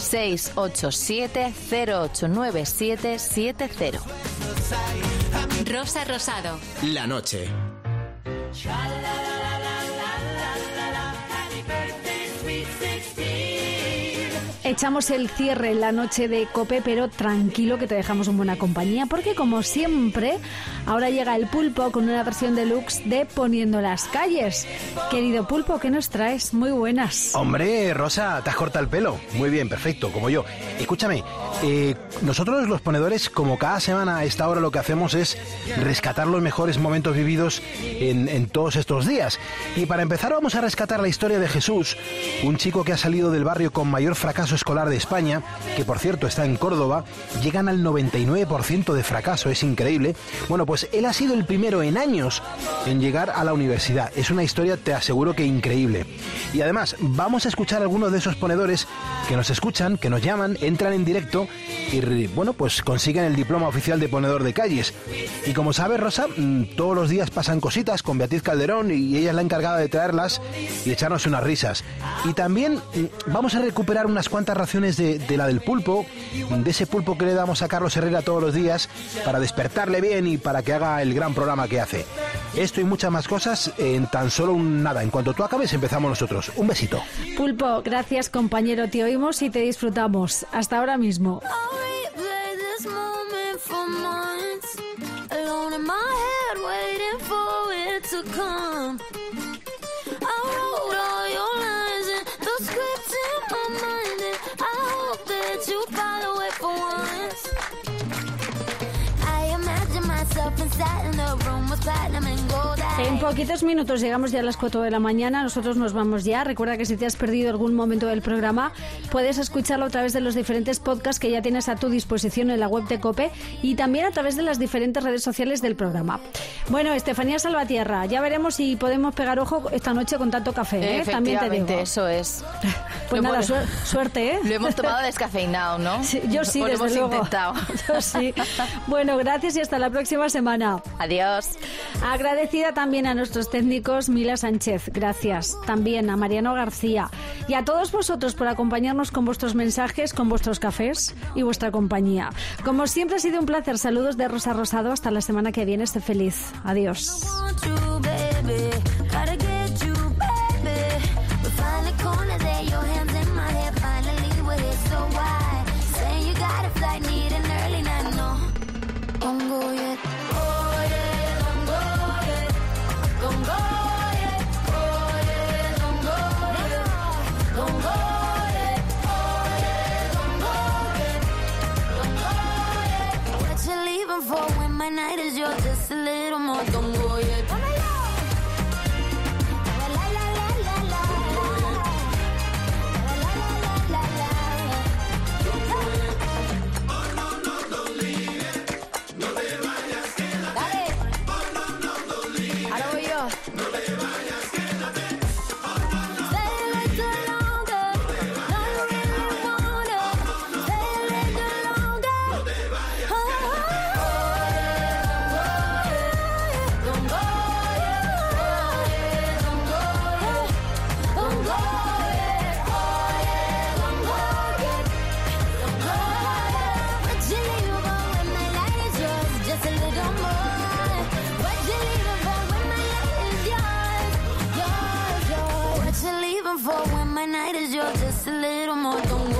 687-089770. Rosa Rosado. La noche. Echamos el cierre en la noche de COPE, pero tranquilo que te dejamos en buena compañía, porque como siempre, ahora llega el Pulpo con una versión deluxe de Poniendo las calles. Querido Pulpo, ¿qué nos traes? Muy buenas. Hombre, Rosa, te has cortado el pelo. Muy bien, perfecto, como yo. Escúchame, nosotros los ponedores, como cada semana a esta hora lo que hacemos es rescatar los mejores momentos vividos en todos estos días. Y para empezar vamos a rescatar la historia de Jesús, un chico que ha salido del barrio con mayor fracaso escolar de España, que por cierto está en Córdoba. Llegan al 99% de fracaso, es increíble. Bueno, pues él ha sido el primero en años en llegar a la universidad. Es una historia, te aseguro que increíble. Y además vamos a escuchar a algunos de esos ponedores que nos escuchan, que nos llaman, entran en directo y bueno, pues consiguen el diploma oficial de ponedor de calles. Y como sabes, Rosa, todos los días pasan cositas con Beatriz Calderón y ella es la encargada de traerlas y echarnos unas risas. Y también vamos a recuperar unas cuantas raciones de la del pulpo, de ese pulpo que le damos a Carlos Herrera todos los días para despertarle bien y para que haga el gran programa que hace. Esto y muchas más cosas en tan solo nada. En cuanto tú acabes, empezamos nosotros. Un besito. Pulpo, gracias compañero, te oímos y te disfrutamos. Hasta ahora mismo. En poquitos minutos llegamos ya a las 4 de la mañana. Nosotros nos vamos ya. Recuerda que si te has perdido algún momento del programa, puedes escucharlo a través de los diferentes podcasts que ya tienes a tu disposición en la web de COPE y también a través de las diferentes redes sociales del programa. Bueno, Estefanía Salvatierra, ya veremos si podemos pegar ojo esta noche con tanto café, ¿eh? También te digo. Eso es. Pues nada, suerte, ¿eh? Lo hemos tomado descafeinado, ¿no? Sí, yo sí, desde luego. Lo hemos intentado. Yo sí. Bueno, gracias y hasta la próxima semana. Adiós. Agradecida también a nuestros técnicos, Mila Sánchez, gracias. También a Mariano García y a todos vosotros por acompañarnos con vuestros mensajes, con vuestros cafés y vuestra compañía. Como siempre ha sido un placer. Saludos de Rosa Rosado. Hasta la semana que viene. Esté feliz. Adiós. My night is yours, just a little more. Don't go yet. For when my night is yours, just a little more. Don't go